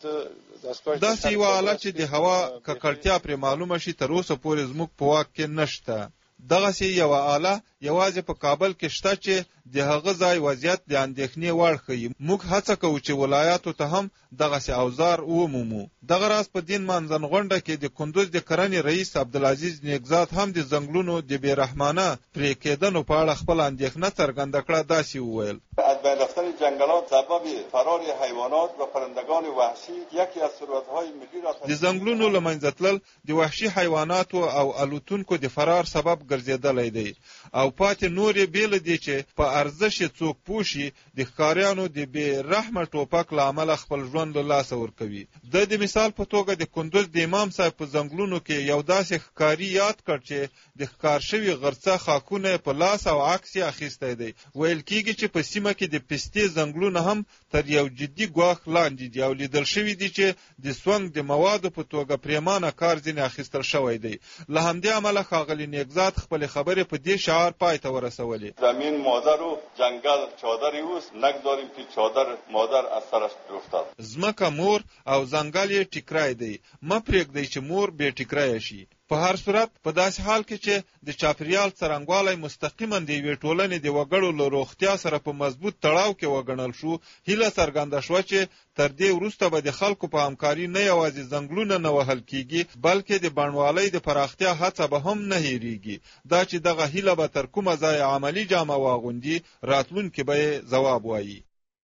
داسې یوه آله چې د هوا ککړتیا پرې معلومه شي تر اوسه پورې زموږ په واک کې نشته. دغسې یوه آله یوازې په کابل کې شته چې د هغه ځای وضعیت د اندېښنې وړ ښیي. موږ هڅه کوو چې ولایاتو ته هم دغسې اوزار ومومو. دغه راز په دین مانځن غونډه کې د کندوز د کرنې رئیس عبدالعزیز نیکزاد هم د ځنګلونو د بېرحمانه پرې کېدنو په اړه خپل اندېښنه څرګنده کړه. داسې وویل: از بین رفتن جنگلات سبب فرار حیوانات و پرندگان وحشی یکی از ثروت‌های ملی را د ځنګلونو له منځه تلل د وحشي حیواناتو او الوتونکو د فرار سبب ګرځېدلی دی او پاتې نورې بې له دې چې په ارزش یې څوک پوه شي د ښکاریانو د بې رحمه ټوپک له امله خپل ژوند له لاسه ورکوي. د مثال په توګه د کندوز د امام صاحب په ځنګلونو کې یو داسې ښکاري یاد کړ چې د ښکار شوي غرڅه خاکونه په لاس او عکس یې اخیستی دی. ویل کېږي چې په سیمه کې د پستې ځنګلونه هم تر یو جدي ګواښ لاندې دي او لیدل شوي دي چې د سونګ د موادو په توګه پرېمانه کار ځینې اخیستل شوی دی. له همدې امله ښاغلي نیکزاد خپلې خبرې په دې شعار پای ته ورسولې: زمین مادر و جنگل چادری اوست، نگذاریم که چادر مادر از سرش بیفتد. ځمکه مور او ځنګل یې ټیکری دی، مه پرېږدئ چې مور بې ټیکریه شي. په هر صورت په داسې حال کې چې د چاپیریال څرنګوالی مستقیما د یوې ټولنې د وګړو له روغتیا سره په مضبوط تړاو کې وګڼل شو، هیله څرګنده شوه چې تر دې وروسته به د خلکو په همکاري نه یوازې ځنګلونه نه وهل کیږي، بلکې د بڼوالۍ د پراختیا هڅه به هم نه هېریږي. دا چې دغه هیله به تر کومه ځایه عملي جامه واغوندي، راتلونکي به یې ځواب وایي.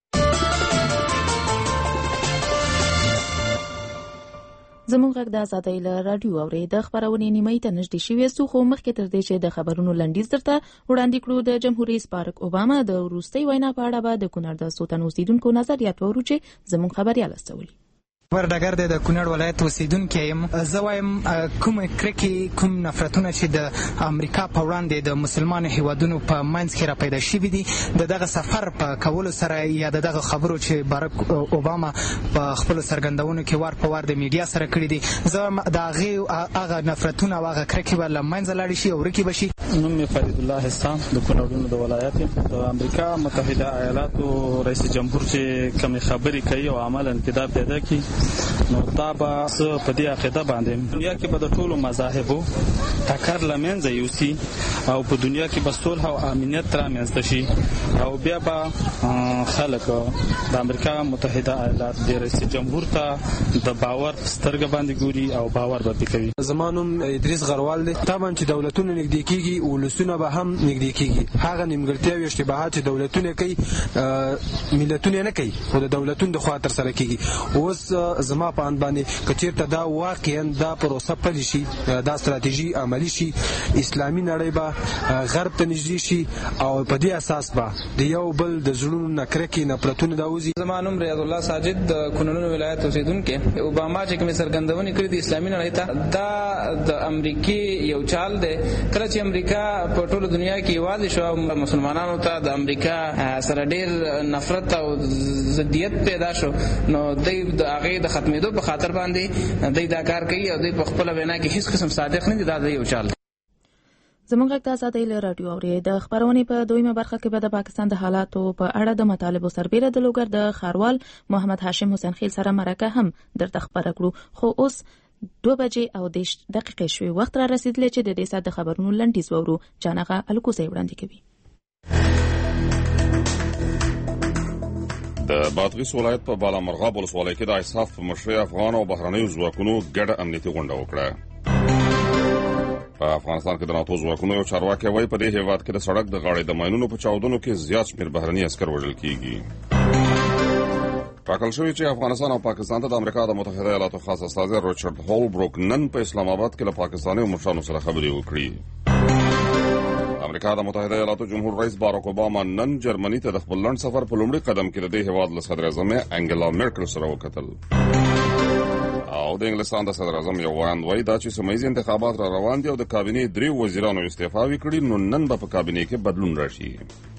زموږ غږ د ازادۍ له راډیو اوري د خبرونې نیمایي ته نږدې شوې سو، خو مخکې تر دې چې د خبرونو لنډیز درته وړاندې کړو، د جمهور رئیس بارک اوباما د وروستۍ وینا په اړه به د کونړ د څو تنو اوسیدونکو نظریات واورو چې زموږ خبریال استولي. ډګر د کونړ ولایت اوسیدونکی یم. زه وایم کوم کرکې، کوم نفرتونه چې د امریکا په وړاندې د مسلمانو هیوادونو په منځ کې را پیدا شوي دي، د دغه سفر په کولو سره یا د دغه خبرو چې بارک اوباما په خپلو څرګندونو کې وار په وار د میډیا سره کړي دي، زه د هغه نفرتونه او هغه کرکې به له منځه لاړې شي او ورکې به شي. نوم مې فرید الله حسام د کونړ د ولایت یم. د امریکا متحده ایالاتو رئیس جمهور چې کومې خبرې کوي او عملا کې دا پیدا کړي، نو دا به په دې عقیده باندې دنیا کې به د ټولو مذاهبو ټکر له منځه یوسي او په دنیا کې به صلح او امنیت رامنځته شي او بیا به خلک د امریکا متحده ایالات د رئیس جمهور ته د باور سترګه باندې ګوري او باور به کوي. زما نوم ادریس غروال دی. طبعا چې دولتونه نږدې کیږي ولسونه به هم نږدې کیږي. هغه نیمګړتیاوې او اشتباهات چې دولتونه کوي ملتونه نه کوي خو د دولتونو د خوا تر سره کیږي. اوس زما په اند باندې که چېرته دا واقعا دا پروسه پلي شي دا ستراتیژي عملي شي اسلامي نړۍ به غرب ته نږدې شي او په دې اساس به د یو بل د زړونو نه کرکې نفرتونه دا وځي. زما نوم ریاض الله ساجد د کونړ ولایت اوسیدونکی. اوباما چې کومې څرګندونې کړې دي اسلامي نړۍ ته دا د امریکې یو چال دی. کله چې امریکا په ټوله دنیا کې یوازې شو مسلمانانو ته د امریکا سره ډېر نفرت او ضدیت پیدا شو نو دوی د هغې د ختمېدو په خاطر باندې دوی دا کار کوي او دوی په خپله وینا کې هېڅ قسم صادق نه دي. دا د یو چال دی. زموږ غږ د ازادۍ له راډیو اورئ. د خپرونې په دویمه برخه کې به د پاکستان د حالاتو په اړه د مطالبو سربیره د لوګر د ښاروال محمد هاشم حسین خیل سره مرکه هم درته خپره کړو. خو اوس 2 بجې او 10 دقیقې شوې. وخت را رسیدلی چې د دې ساعت د خبرونو لنډیز واورو. جانغه الکوزی وړاندې کوي. د بادغیس ولایت په بالامرغاب ولسوالۍ کې د ایساف په مشرۍ افغان او بهرنیو ځواکونو ګډه امنیتي غونډه وکړه. په افغانستان کې د ناتو ځواکونو یو چارواکي وایي په دې هیواد کې د سړک د غاړې د ماینونو په چاودنو کې زیات شمېر بهرني عسکر وژل کیږي. ټاکل شوی چې افغانستان او پاکستان ته د امریکا د متحده ایالاتو خاص استازی ریچارډ هولبروک نن په اسلام آباد کې له پاکستاني مشرانو سره خبرې وکړي. امریکا د متحده ایالاتو جمهور رئیس باراک اوباما نن جرمني ته د خپل لنډ سفر په لومړي قدم کې د دې هیواد له صدر اعظم انګلا میرکل سره وکتل. او د انګلستان د صدر اعظم یو وړاند وایي دا چې سیمه ییز انتخابات را روان دي او د کابینې 3 وزیرانو استعفا وکړي نو نن به په کابینې کې بدلون راشي.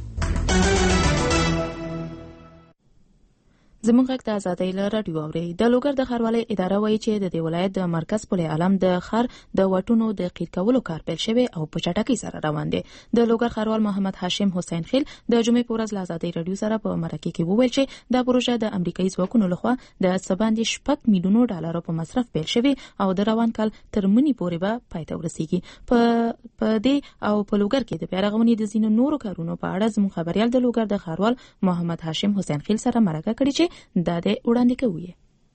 زموږ غږ د ازادۍ له راډیو اورئ. د لوګر د ښاروالۍ اداره وایي چې د دې ولایت د مرکز پل علم د ښار د وټونو د قیر کولو کار پیل شوی او په چټکۍ سره روان دی. د لوګر ښاروال محمد هاشم حسین خیل د جمعې په ورځ له ازادۍ راډیو سره په مرکه کې وویل چې دا پروژه د امریکایي ځواکونو لخوا د سباندې 6 میلیونو ډالرو په مصرف پیل شوی او د روان کال تر منی پورې به پای ته ورسیږي. په دې او په لوګر کې د پیرغونې د ځینو نورو کارونو په اړه زموږ خبريال د لوګر د ښاروال محمد هاشم حسین خیل سره مرکه کړې چې دا د وړاندې کوي.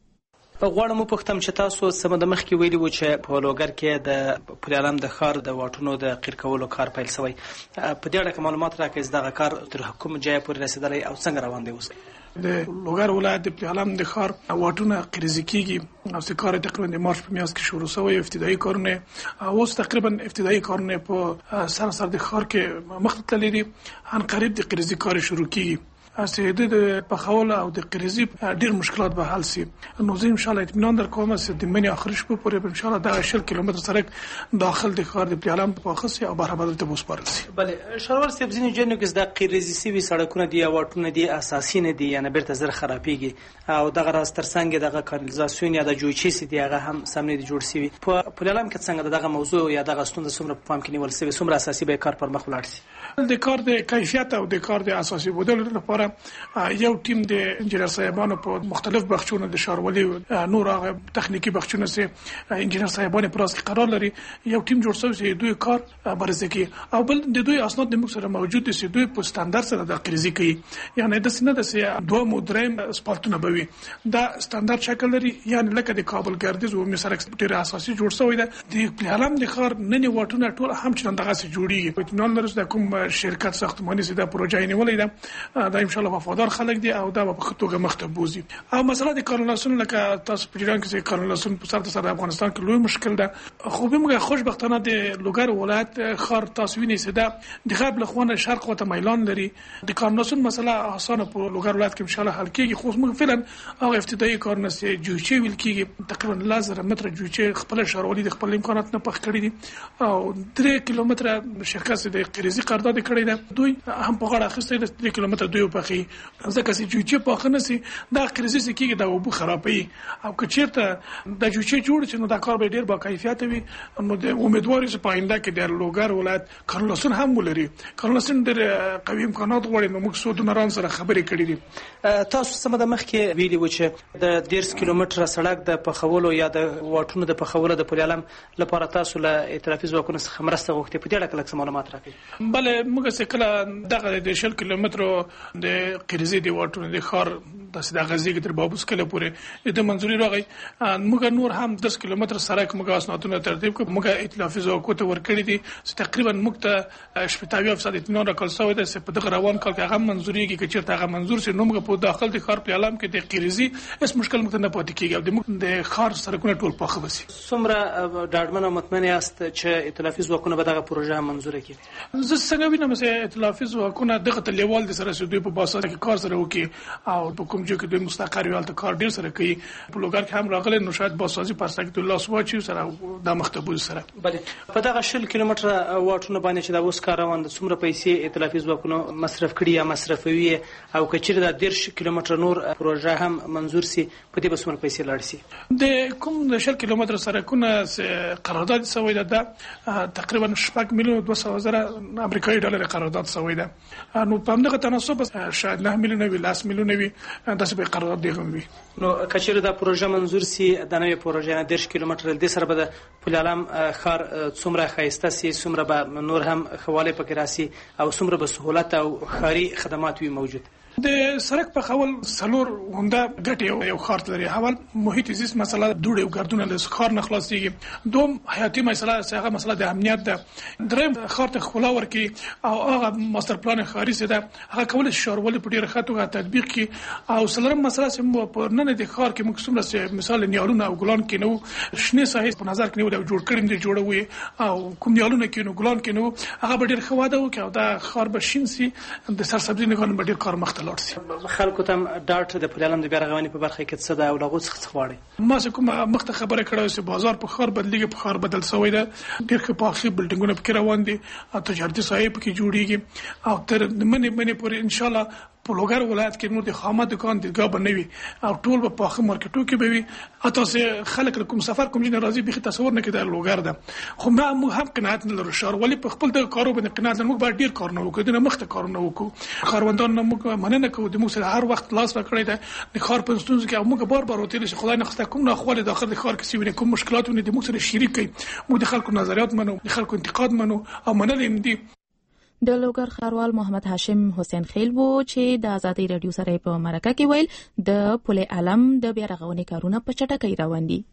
غواړم پوښتم چې تاسو سم د مخ کې ویلي و چې په لوګر کې د پل علم د ښار د واټونو د قیر کولو کار پیل شوی. په دې اړه معلومات راکړئ دغه کار تر کوم ځای پورې رسیدلی او څنګه روان دی اوس؟ د لوګر ولایت د پل علم د ښار واټونه قریزي کیږي او څه کار تقریبا د مارچ په میاشت کې شروع شوی. ابتدایي کارونه اوس تقریبا ابتدایي کارونه په سر د ښار کې مخ ته تللي دي. ان قریب د قریزي کار شروع کیږي. د پخول او د قریزي ډیر مشکلات به حل شي. نو زه ان شاء الله اطمینان درکوم چې د منی اخر شپه پورې ان شاء الله دا 10 کیلومتر سړک داخل د ښار د پل علم په خصي او بهر بدل ته وسپارل شي. بله شروال سیب ځینې جنو کې د قریزي سیوی سړکونه دی او واټونه دی اساسي نه دی یعنی بیرته زر خرابېږي او دغه راز تر څنګه دغه کانالیزاسیون یا د جوړچې سي دی هغه هم سم نه دی جوړ شوی. په پل علم کې څنګه دغه موضوع یا دغه ستونزه څومره په پام کې نیول شوی څومره اساسي به کار پر مخ ولاړ شي؟ د کار د کیفیت او د کار د اساسي بدل لپاره یو ټیم د انجنیر صاحبانو په مختلف بخښونو د ښاروالۍ نور هغه تخنیکی بخښونه سي انجنیر صاحبانو پر اساس قرار لري. یو ټیم جوړ شوی چې دوی کار برسه کوي او بل د دوی اسناد د موږ سره موجود دي چې دوی په ستاندرد سره د قریزي کوي. یعنی د سینه د سي دوه مودریم سپالتونه بوي دا ستاندرد شکل لري. یعنی لکه د کابل ګردیز او مصر ایکسپورټر اساسي جوړ شوی دی. د علم د ښار نن واټونه ټول هم چې دغه سي جوړیږي. په اطمینان لرو د کوم شرکت ساختماني سي د پروژې نیولې ده دا ان شاء الله وفادار خلک دي او دا په خطوګه مخته بوزي. او مسله د قانوناسون لکه تاسو په جریان کې قانوناسون په سر سره افغانستان کې لوی مشکل ده. خو به موږ خوشبختانه د لوګر ولایت ښار تاسو وینئ چې دا د غرب له خوانه شرق ته میلان لري. د قانوناسون مسله اسانه په لوګر ولایت کې ان شاء الله حل کیږي. خو موږ فعلا او ابتدایي کارونه سي جوړچې ویل کیږي تقریبا 1000 متر جوړچې خپل ښاروالۍ د خپل امکانات نه پخ کړی دي او 3 کیلومتر شرکت د قریزي قرارداد قرارداد کړی ده دوی هم په غاړه اخیستې د 3 کیلومتر دوی په خي ځکه چې جوچې په خنه سي دا کریزي کېږي دا وبو خرابوي او کچیرته د جوچې جوړ چې نو دا کار به ډیر با کیفیت وي نو د امیدواري چې پاینده کې د لوګر ولایت کارلسن هم ولري کارلسن د قوي امکانات غوړي نو موږ سودونران سره خبرې کړې دي تاسو سم د مخکې ویلي و چې د 10 کیلومتر سړک د پخولو یا د واټونو د پخولو د پولیالم لپاره تاسو له ائتلافي ځواکونو څخه مرسته غوښتې په دې اړه کله معلومات راکړئ بله موږ څه کله دغه د 10 کیلومتر د قریزي دی واټونو د خار د غزي کې تر بابوس کله پورې د منځوري راغی موږ نور هم 10 کیلومتر سړک موږ اسنادونه ترتیب کړو موږ ائتلافي ځواکونو ته ورکړی دي چې تقریبا موږ ته شپږ افساد اطمینان راکړل شوی دی چې په دغه روان کال کې هغه منځوري کې چې هغه منځور سي نو موږ په داخل د خار په عالم کې د قریزي اس مشکل موږ نه پاتې کیږي او د خار سړکونه ټول پاخه وسی څومره ډاډمن او مطمئن یاست چې ائتلافي ځواکونه به دغه پروژه منځور کړي زه څنګه وینم چې ائتلافي ځواکونه دغه تلیوال د سره دوی په باسا کې کار سره وکړي او په کوم ځای کې دوی مستقر یالته کار ډیر سره کوي په لوګر کې هم راغلي نو شاید باسازي پرسکت الله سواچي سره د مختبوز سره بله په دغه 10 کیلومتر واټونه باندې چې د اوس کار روان د څومره پیسې ائتلافي ځواکونه مصرف کړي یا مصرفوي او کچیر د 10 کیلومتر نور پروژه هم منظور سي په دې بسمه پیسې لاړ سي د کوم د 10 کیلومتر سره قرارداد سوی ده تقریبا 7 میلیون 200 هزار امریکایي ډالر قرارداد سوی ده نو په همدغه تناسب شاید 9 میلیون وی 10 میلیون وی داسې به قرارداد دی وي نو کچیر د پروژه منظور سي د نوې پروژه 10 کیلومتر د سره به د پلالم خار څومره خایسته سي څومره به نور هم خواله پکې راسي او څومره به سہولت او خاري خدمات وي موجود د سړک په خول سلور هوندا ګټي یو خارت لري حوال محیط زیست مسله دوړ او ګردونه له خار نه خلاصيږي دوم حیاتي مسله هغه مسله د امنیت ده دریم خارت خلا ورکی او هغه ماستر پلان خاري سي ده هغه کول شارول په ډیره خاطر تطبیق کی او سلرم مسله سم په نن د خار کې مقصوم سره مثال نیالونه او ګلان کې نو شنه صحیح په نظر کې نو جوړ کړم دي جوړوي او کوم نیالونه کې نو ګلان کې نو هغه ډیر خواده او کې دا خار بشین سي د سرسبزي نه ګان ډیر کار مختلف خلکو ته ډاټ د پلان د بیرغونی په برخه کې څه دا او لغو څه غواړي ما څه کوم مخته خبره کړو چې بازار په خار بدلیږي په خار بدل شوی ده ډېر ښه پاخي بلډینګونه پکې روان دي او تجارتي سایه پکې جوړیږي او تر منې پورې ان شاء الله په لوګر ولایت کې نو د خامه دکان دیګا بنوي او ټول په پاخه مارکیټو کې به وي اته سه خلک کوم سفر کوم جن راضي به تصور نه کړي لوګر ده خو ما هم قناعت نه لرو شهر ولی په خپل د کارو باندې قناعت نه موږ ډیر کار نه وکړو د مخته کار نه وکړو خاروندان نه موږ مننه کوو د موږ سره هر وخت لاس راکړی ده د خار په ستونزو کې موږ بار وتل چې خدای نه خسته کوم نه خو له داخل د خار کې سوي کوم مشکلات ونه د موږ سره شریک کړي موږ د خلکو نظریات منو د خلکو انتقاد منو او منل دي د لوګر خاروال محمد هاشم حسین خیل وو چې د ازادي رادیو سره په مرکه کې ویل د پل علم د بیا رغونې کارونه په چټکۍ روان دي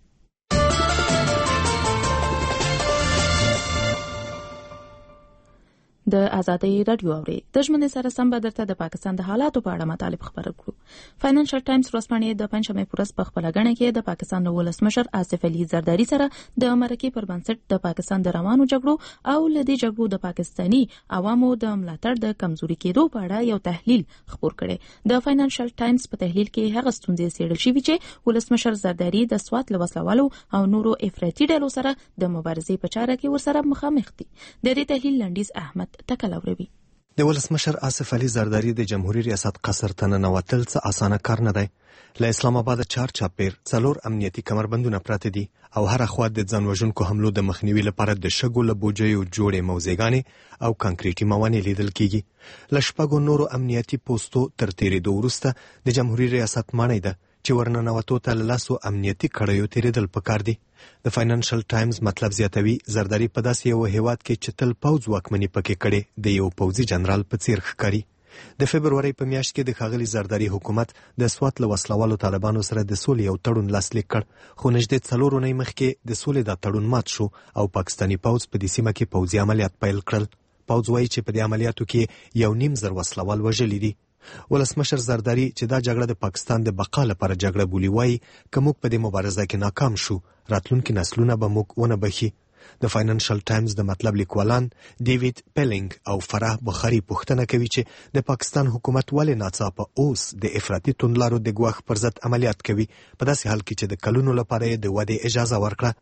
د ازادي رادیو اوري د ژوند سره سم بدرته د پاکستان د حالاتو په اړه مطالب خبرو کړو فاینانشل ټایمز ورځپاڼې د پنځمې پورس په خپل غنډه کې د پاکستان ولسمشر آصف علي زرداری سره د مرکې پر بنسټ د پاکستان د روانو جګړو او لدی جګړو د پاکستاني عوامو د ملاتړ د کمزوري کېدو په اړه یو تحلیل خبر کړي د فاینانشل ټایمز په تحلیل کې هغه ستونزې څېړل شوې چې ولسمشر زرداری د سوات لوسلوالو او نورو افراطي ډلو سره د مبارزې په چاره کې ورسره مخامخ دي د دې تحلیل لنډیز احمد تکلوروي د ولسمشر آصف علي زرداری د جمهوریت ریاست قصر ته ننوتل څه اسانه کار نه دی له اسلام آباد چارچاپیر څلور امنیتي کمربندونه پراته دي او هر خوا د ځان وژونکو حملو د مخنیوي لپاره د شګو له بوجیو جوړې موزیګانې او کانکریټي موانې لیدل کیږي له شپږو نورو امنیتي پوسټو تر تیرېدو وروسته د جمهوریت ریاست مانی ده چې ورننوتو ته لاسو امنیتي کړیو تیرېدل پکار دي د فاینانشل ټایمز مطلب زیاتوي زرداری په داسې یو هیواد کې چې تل پوځ واکمني پکې کړي د یو پوځي جنرال په څیر ښکاري د فبرवरी په میاشت کې د ښاغلي زرداری حکومت د سوات له وسلوالو طالبانو سره د سولې یو تړون لاسلیک کړ خو نږدې 4 اونۍ مخکې د سولې دا تړون مات شو او پاکستاني پوځ په دې سیمه کې پوځي عملیات پیل کړل پوځ وایي چې په دې عملیاتو کې 1.5 وسلوال وژلي دي ولسمشر زرداری چې دا جګړه د پاکستان د بقا لپاره جګړه بولی وایي که موږ په دې مبارزه کې ناکام شو راتلونکي نسلونه به موږ ونه بخي د فاینانشل ټایمز د مطلب لیکوالان ډیوډ پیلینګ او فرح بخاری پوښتنه کوي چې د پاکستان حکومت ولې ناڅاپه اوس د افراطي توندلارو د ګواښ پر ضد عملیات کوي په داسې حال کې چې د کلونو لپاره د ودې اجازه ورکړه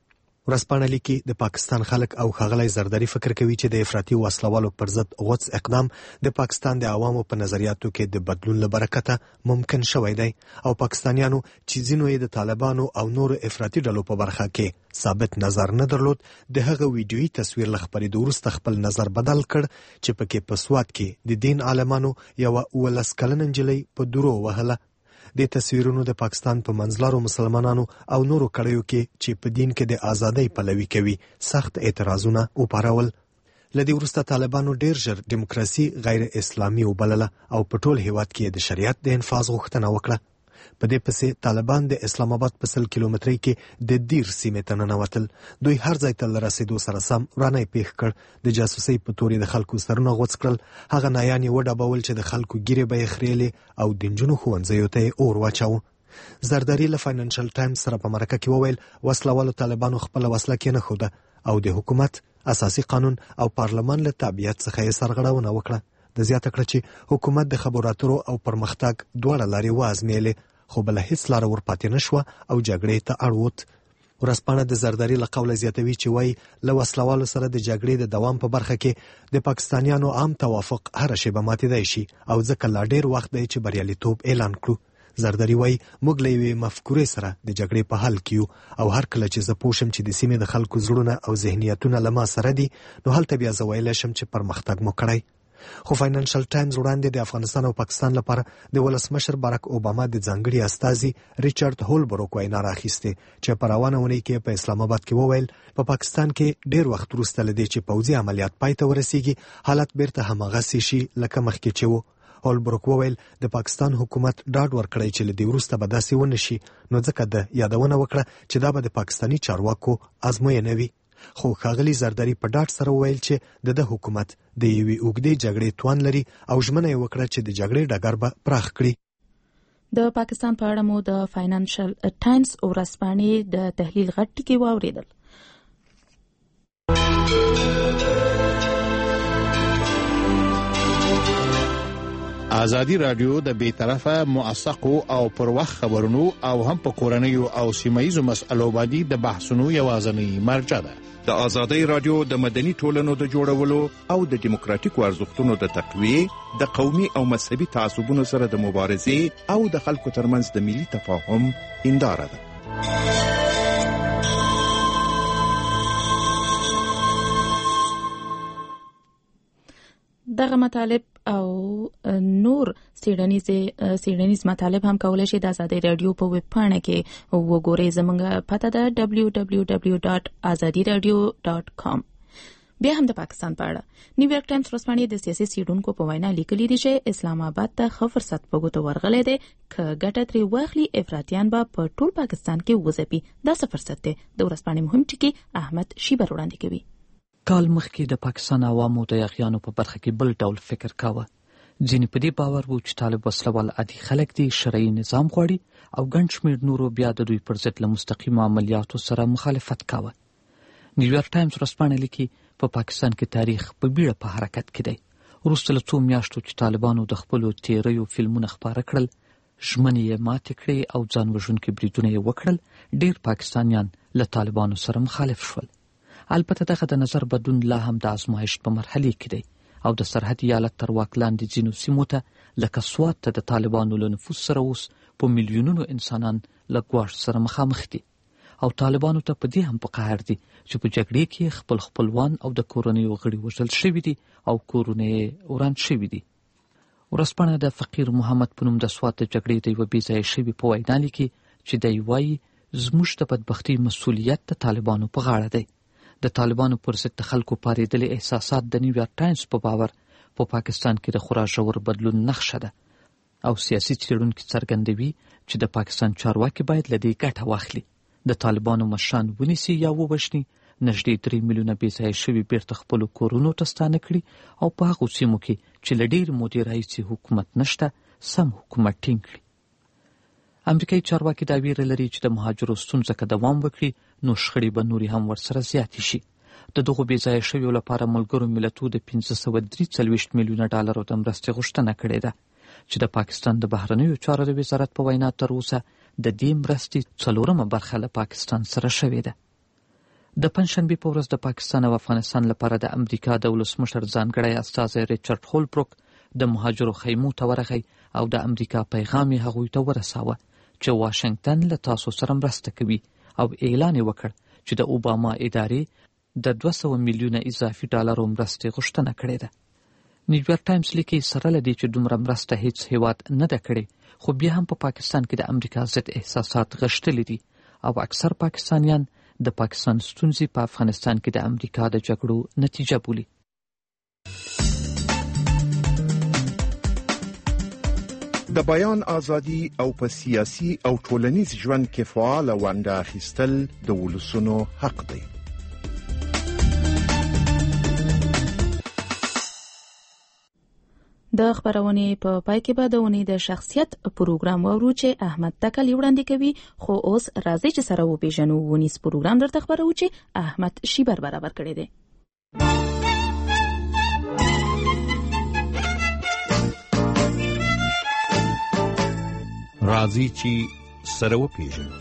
ورځپاڼه لیکي د پاکستان خلک او ښاغلی زرداری فکر کوي چې د افراطي وسلوالو پر ضد غوڅ اقدام د پاکستان د عوامو په نظریاتو کې د بدلون له برکته ممکن شوی دی او پاکستانیانو چې ځینو یې د طالبانو او نورو افراطي ډلو په برخه کې ثابت نظر نه درلود د هغه ویډیویي تصویر له خپرېدو وروسته خپل نظر بدل کړ چې پکې په سوات کې د دین عالمانو یوه 19 کلنه نجلۍ په درو وهله. د تصویرونو د پاکستان په منځلارو مسلمانانو او نورو کړیو کې چې په دین کې د ازادۍ پلوي کوي سخت اعتراضونه وپارول. لدې وروسته طالبانو ډیر ژر دیموکراسي غیر اسلامي وبلله او په ټول هیواد کې د شریعت د انفاذ غوښتنه وکړه. په دې پسې طالبان د اسلام آباد په 100 کیلومترۍ کې د دیر سیمې ته ننوتل. دوی هر ځای ته له رسېدو سره سم ورانی پیښ کړ. د جاسوسۍ په تور د خلکو سرونه غوڅ کړل. هغه نایان یې وډبول چې د خلکو ګیرې به یې خریلې او د نجونو ښوونځیو ته یې اور واچاوه. زرداری له فاینانشل ټایمز سره په مرکه کې وویل وسلوالو طالبانو خپله وسله کېنښوده او د حکومت اساسي قانون او پارلمان له تابعیت څخه یې سرغړونه وکړه. د زیاته کړه چې حکومت د خبرو اترو او پرمختګ دواړه لارې وازمېلې خو بله هیڅ لاره ورپاتې نه شوه او جګړې ته اړ ووت. ورځپاڼه د زرداری له قوله زیاتوي چې وایي له وسلوالو سره د جګړې د دوام په برخه کې د پاکستانیانو عام توافق هره شیبه ماتېدای شي او ځکه لا ډیر وخت دی چې بریالیتوب اعلان کړو. زرداری وایي موږ له یوې مفکورې سره د جګړې په حل کې یو او هر کله چې زه پوه شم چې د سیمې د خلکو زړونه او ذهنیتونه له ما سره دي نو هلته بیا زه ویلی شم چې پرمختګ مو کړی. خو فاینانشل ټایمز وړاندې د افغانستان او پاکستان لپاره د ولسمشر باراک اوباما د ځانګړي استازي ریچارډ هولبروک وینا راخیستې چې په روانه اونۍ کې په اسلام آباد کې وویل په پاکستان کې ډیر وخت وروسته له دې چې پوځي عملیات پای ته ورسیږي حالت بیرته هماغسې شي لکه مخکې چې و. هولبروک وویل د پاکستان حکومت ډاډ ورکړی چې له دې وروسته به داسې ونه شي نو ځکه د یادونه وکړه چې دا به د پاکستاني چارواکو ازموینه وي. خو ښاغلي زرداری په ډاډ سره وویل چې د حکومت د یوې اوږدې جګړې توان لري او ژمنه یې وکړه چې د جګړې ډګر به پراخ کړي. د پاکستان په اړه مو د فاینانشل ټایمز ورځپاڼې د تحلیل غټ ټکي واوریدل. ازادي رادیو د بیطرفه موثقو او پر وخت خبرونو او هم په کورنیو او سیمایي مسایلو باندې د بحثونو یوازینی مرجع ده. د ازادي رادیو د مدني ټولنو د جوړولو او د دیموکراتیکو ارزښتونو د تقویه د قومي او مذهبي تعصبونو سره د مبارزې او د خلکو ترمنځ د ملي تفاهم هنداره ده. دغه مطالب او نور سیډنیز مطالب هم کولای شي د ازادي رادیو په ویب پاڼه کې وګورئ. زموږ پته ده www.azadiradio.com. بیا هم د پاکستان په اړه نیویارک ټایمز ورځپاڼې د سیاسي سیډونکو په وینا لیکلي دي چې اسلام آباد ته ښه فرصت په ګوته ورغلی دی که ګټه ترې واخلي افراطیان به په ټول پاکستان کې وځپي. دا څه فرصت دی؟ د ورځپاڼې مهم ټکي احمد شیبر وړاندې کوي. کال مخکې د پاکستان عوامو د یاغیانو په برخه کې بل ډول فکر کاوه. ځینې په دې باور وو چې طالب وسلوال عادي خلک دي شرعي نظام غواړي او ګڼ شمېر نورو بیا د دوی پر ضد له مستقیمو عملیاتو سره مخالفت کاوه. نیویارک ټایمز ورځپاڼه لیکي په پاکستان کې تاریخ په بیړه په حرکت کې دی. وروسته له څو میاشتو چې طالبانو د خپلو تیریو فلمونه خپاره کړل ژمنې یې ماتې کړې او ځان وژونکي بریدونه یې وکړل ډېر پاکستانیان له طالبانو سره مخالف شول. البته دغه د نظر بدلون لا هم د ازمایښت په مرحله کې دی او د سرحدي ایالت تر واک لاندې ځینو سیمو ته لکه سوات ته د طالبانو له نفوذ سره اوس په میلیونونو انسانان له ګواښ سره مخامخ دي او طالبانو ته په دې هم په قهر دي چې په جګړې کې خپل خپلوان او د کورنیو غړي وژل شوي دي او کورونه یې وران شوي دي. ورځپاڼه د فقیر محمد په نوم د سوات د جګړې د یوه بېځایه شوي په وینا لیکي چې دی وایي زموږ د بدبختۍ مسؤلیت د طالبانو په غاړه دی. د طالبانو پر ضد د خلکو پارېدلي احساسات د نیویارک ټایمز په باور په پاکستان کې د خورا ژور بدلون نښه ده او سیاسي څېړونکي څرګندوي چې د پاکستان چارواکي باید له دې ګټه واخلي. د طالبانو مشران ونیسي یا ووژني، نږدې 3 میلیونه بېځایه شوي بیرته خپلو کورونو ته ستانه کړي او په هغو سیمو کې چې له ډېرې مودې راهیسې حکومت نشته سم حکومت ټینګ کړي. امریکایي چارواکي دا ویره لري چې د مهاجرو ستونزه که دوام وکړي نو شخړې به نورې هم ورسره زیاتې شي. د دغو بېځایه شویو لپاره ملګرو ملتونو د 543 میلیونه ډالرو د مرستې غوښتنه کړې ده چې د پاکستان د بهرنیو چارو د وزارت په وینا تر اوسه د دې مرستې 4مه برخه له پاکستان سره شوې ده. د پنځشنبې په ورځ د پاکستان او افغانستان لپاره د امریکا د ولسمشر ځانګړی استازی ریچارډ هولبروک د مهاجرو خیمو ته ورغی او د امریکا پیغام یې هغوی ته ورساوه چې واشنگټن له تاسو سره مرسته کوي او اعلان یې وکړ چې د اوباما ادارې د 200 میلیونه اضافي ډالرو مرستې غوښتنه کړې ده. نیویارک ټایمز لیکي سره له دې چې دومره مرسته هیڅ هیواد نه ده کړې، خو بیا هم په پاکستان کې د امریکا ضد احساسات غښتلي دي او اکثر پاکستانیان د پاکستان ستونزې په افغانستان کې د امریکا د جګړو نتیجه بولي. د بیان ازادي او په سیاسي او ټولنیز ژوند کې فعال ونډه اخیستل د ولسونو حق دی. د خبرونې په پای کې به د اونۍ د شخصیت پروګرام واورو چې احمد تکل وړاندې کوي، خو اوس راځي چې سره وپېژنو. ونیس پروګرام درته خبرو چې احمد شیبر برابر کړی دی. راځي چې سره وپېژنو.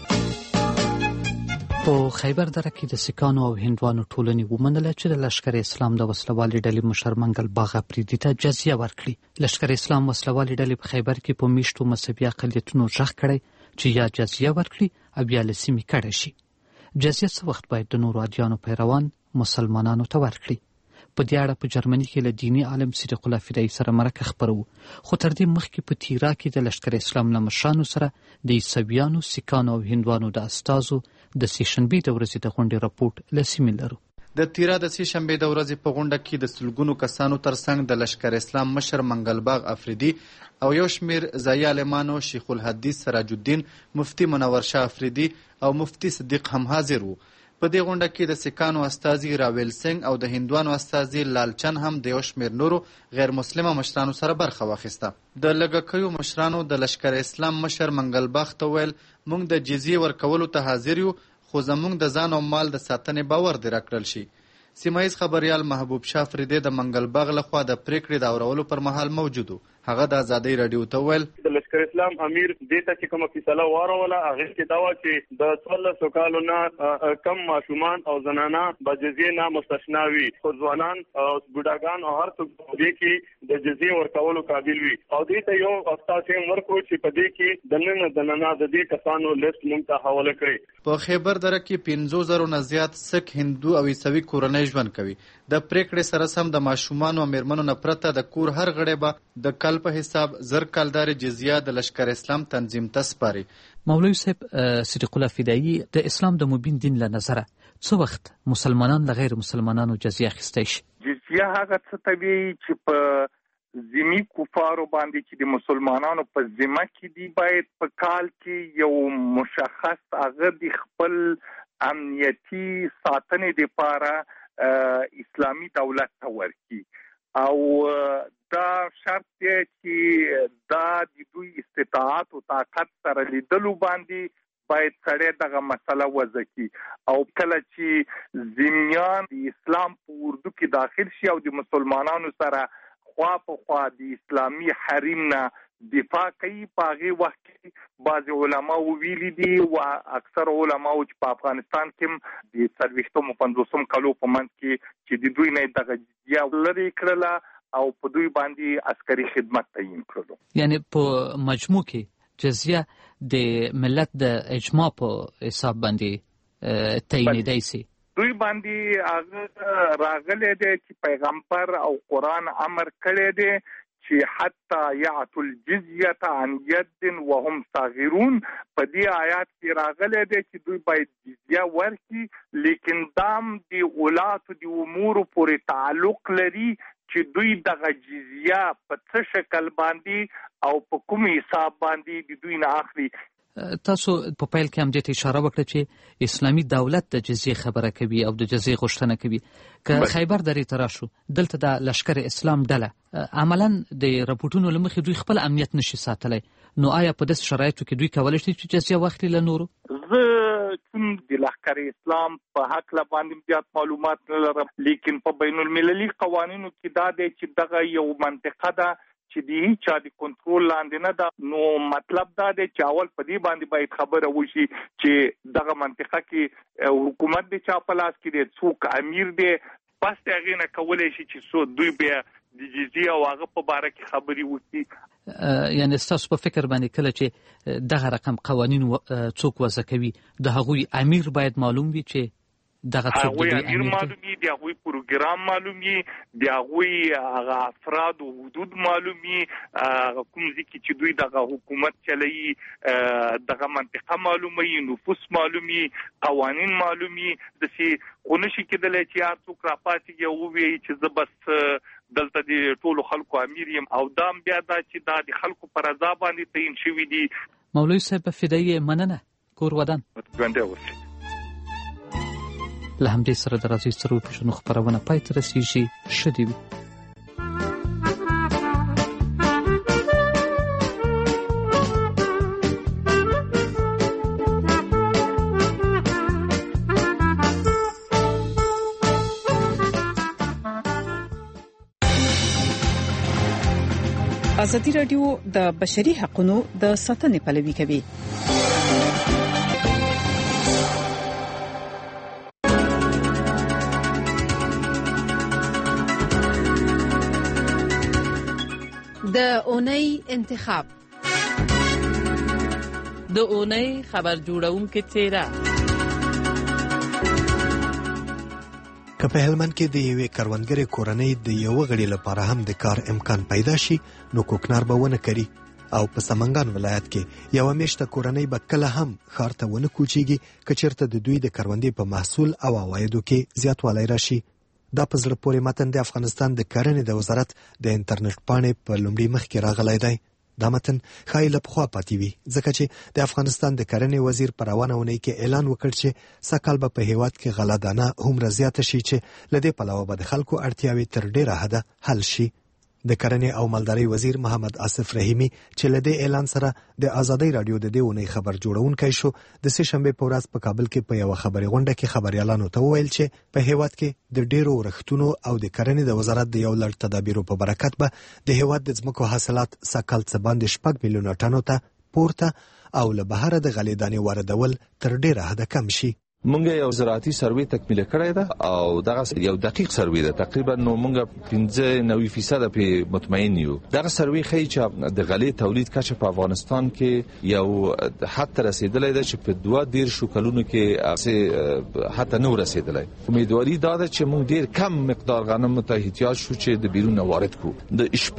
په خیبر دره کې د سکانو او هندوانو ټولنې ومنله چې د لشکر اسلام د وسلوالې ډلې مشر منګل باغ افریدي ته جزیه ورکړي. لشکر اسلام وسلوالې ډلې په خیبر کې په میشتو مذهبي اقلیتونو غږ کړی چې یا جزیه ورکړي او یا له سیمې کډه شي. جزیه څه وخت باید د نورو ادیانو پیروان مسلمانانو ته ورکړي. په دې اړه په جرمني کې له دیني عالم صدیق الله فدایي سره مرکه خپرو، خو تر دې مخکې په تیرا کې د لشکر اسلام له مشرانو سره د عیسویانو، سیکانو او هندوانو د استازو د سې شنبې د ورځې د غونډې راپورټ له سیمې لرو. د تیرا د سې شنبې د ورځې په غونډه کې د سلګونو کسانو ترڅنګ د لشکر اسلام مشر منګل باغ افریدي او یو شمیر ځایي عالمانو شیخ الحدیث سراج الدین، مفتی منور شاه افریدي او مفتی صدیق هم حاضر وو. په دې غونډه کې د سکانو استازي راویل سنگ او د هندوانو استازي لالچن هم د یو شمیر نورو غیر مسلمه مشرانو سره برخه واخیسته. د لږکیو مشرانو د لشکر اسلام مشر منګل باغ ته ویل موږ د جزیې ورکولو ته حاضر یو، خو زموږ د ځان او مال د ساتنې باور دې راکړل شي. سیمایز خبریال محبوب شاه فریدي د منګل باغ لخوا د پریکړې د اورولو پر مهال موجود و. هغه د ازادۍ رادیو ته ویل د لشکر اسلام امیر دې ته چې کومه فیصله واروله هغه کې دا و چې د 1400 کالو نه کم ماشومان او زنانه به جزیې نه مستثنا وي، خو ځوانان او بوډاګان او هر څوک دې کې د جزیې ورکولو قابل وي. او دې ته یو استاسیم ورکړو چې په دې کې د نن د دې کسانو لیست مونږ ته حواله کړي. په خیبر دره کې 50,000 نه زیات سک، هندو او عیسوي کورنۍ ژوند کوي. د پریکړې سره سم د ماشومان او میرمنو نه پرته د کور هر غړی به د کال په حساب زر کالدار جزیه د لشکر اسلام تنظیم ته سپاري. مولوی صاحب صدیق الله فدایي د اسلام د مبین دین له نظره څه وخت مسلمانان له غیر مسلمانانو جزیه اخیستی شي؟ جزیه هغه څه ته وایي چې په ذمي کفارو باندې چې د مسلمانانو په ذمه کې دي باید په کال کې یو مشخص هغه د خپل امنیتي ساتنې لپاره اسلامی دولت ته ورکړي، او دا شرط دی چې دا د دوی استطاعت او طاقت سره لیدلو باندې باید سړی دغه مسله وضع کړي. او کله چې ذمیان د اسلام په اردو کې داخل شي او د مسلمانانو سره خوا په خوا د اسلامي حریم نه دفاع کوي، په هغې وخت کې بعضې علماو ویلي دي او اکثر علماو چې په افغانستان کې د 40-50 کالو په منځ کې چې د دوی نه دغه جزیه لرې کړله او په دوی باندې عسکري خدمت تعیین کړلو. یعنی په مجموع کې جزیه د ملت د اجماع په حساب باندې تعیینېدای شي. دوی باندې هغه راغلی دی چې پیغمبر او قرآن امر کړی دی چې حتی یعطوا الجزیة عن ید وهم صاغرون. په دې آیات کې راغلی دی چې دوی باید جزیه ورکړي، لیکن دام د اولاتو د امورو پورې تعلق لري چې دوی دغه جزیه په څه شکل باندې او په کوم حساب باندې د دوی نه اخلي. تاسو په پیل کې هم دې ته اشاره وکړه چې اسلامي دولت د جزیې خبره کوي او د جزیې غوښتنه کوي. که خیبر درې ته راشو، دلته د لشکر اسلام ډله عملا د راپورټونو له مخې دوی خپل امنیت نشي ساتلی، نو آیا په داسې شرایطو کې دوی کولی شي چې جزیه واخلي له نورو؟ زه چون د لښکر اسلام په هکله باندې زیات معلومات نه لرم، لیکن په بین المللي قوانینو کې دا دی چې دغه یو منطقه ده چې د هیچا د کنټرول لاندې نه ده. نو مطلب دا دی چې اول په دې باندې باید خبره وشي چې دغه منطقه کې حکومت د چا په لاس کې دی، څوک امیر دی، پس د هغې نه کولی شي چې دوی بیا د جزیې او هغه په باره کې خبرې وکړي. یعنې ستاسو په فکر باندې کله چې دغه رقم قوانین څوک وضع کوي د هغوی امیر باید معلوم وي چې دغه څوک هغوی امیر معلوم وي، د هغوی پروګرام معلوم وي، د هغوی هغه افراد او حدود معلوم وي، کوم ځای کې چې دوی دغه حکومت چلوي دغه منطقه معلوم وي، نفوس معلوم وي، قوانین معلوم وي. داسې خو نشي کېدلی چې هر څوک راپاڅېږي او ووایي چې زه بس دلته د ټولو خلکو امیر یم، او دا هم بیا دا چې دا د خلکو پر رضا باندې تعین شوي دي. مولوي صاحب فدایي مننه. کور ودان ژوندی اوسئ. له همدې سره د راځي څرو پیشنو خپرونه پای ته رسیږي. ښه دې وي. ازادي راډیو د بشري حقوقو د ساتنې پلوي کوي. د اونۍ انتخاب، د اونۍ خبر جوړونکو څیره. که په هلمند کې د یوې کروندګرې کورنۍ د یو غړي لپاره هم د کار امکان پیدا شي نو کوکنار به ونه کړي، او په سمنګان ولایت کې یو میشته کورنۍ به کله هم ښار ته ونه کوچیږي که چېرته د دوی د کروندې په محصول او عوایدو کې زیاتوالی راشي. دا په زړه پورې متن د افغانستان د کرنې د وزارت د انټرنیټ پاڼې په لومړي مخ کې راغلی دی. دا متن ښایي له پخوا پاتې وي، ځکه چې د افغانستان د کرنې وزیر په روانه اونۍ کې اعلان وکړ چې سږکال به په هیواد کې غله دانه هومره زیاته شي چې له دې پلوه به د خلکو اړتیاوې تر ډېره حده حل شي. د کرنې او مالدارۍ وزیر محمد آصف رحیمي چې له دې اعلان سره د ازادۍ راډیو د دې اونۍ خبر جوړونکی شو، د سې شنبې په ورځ په کابل کې په یوه خبري غونډه کې خبریالانو ته وویل چې په هیواد کې د ډېرو ورښتونو او د کرنې د وزارت د یو لړ تدابیرو په برکت به د هیواد د ځمکو حاصلات سږکال څه باندې 6 میلیونه ټنو ته پورته او له بهره د غلې دانې واردول تر ډېره حده کم شي. مونږ یو زراعتي سروې تکمیل کړی ده او دغه یو دقیق سروې ده، تقریبا نو مونږ 95% په مطمئن یو. دغه سروې ښیي چې د غلې تولید کچه په افغانستان کې یو حتی رسیدلی ده چې په 2 کلونو کې حتی نو رسیدلی. امیدواري دا ده چې مونږ ډیر کم مقدار غنم ته احتیاج شو چې د بیرون وارد کو. د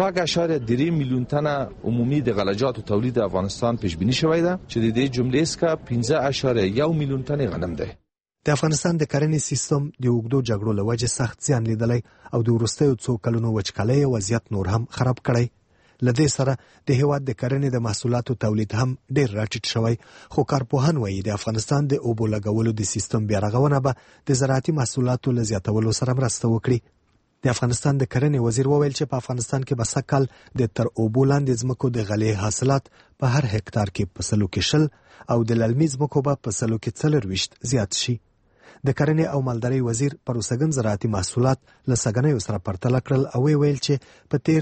4.3 میلیون تنه عمومي د غلجاتو تولید افغانستان پیش بینی شوی ده چې د دې جملې څخه 15.1 میلیون تنه غنم ده. د افغانستان د کرنې سیستم د اوږدو جګړو له وجې سخت زیان لیدلی او د وروستیو څو کلونو وچکالۍ وضعیت نور هم خراب کړی. له دې سره د هیواد د کرنې د محصولاتو تولید هم ډېر راټیټ شوی، خو کارپوهان وایي د افغانستان د اوبو لګولو د سیستم بیارغونه به د زراعتي محصولاتو له زیاتولو سره مرسته وکړي. د افغانستان د کرنې وزیر وویل چې په افغانستان کې به سږکال د تر اوبو لاندې ځمکو د غلې حاصلات په هر هکتار کې په 100 او د للمي ځمکو به په 140 زیات شي. د کرنې او مالدارۍ وزیر پروسږن زراعتي محصولات له سږنیو سره پرتله کړل او ویل چې په تیر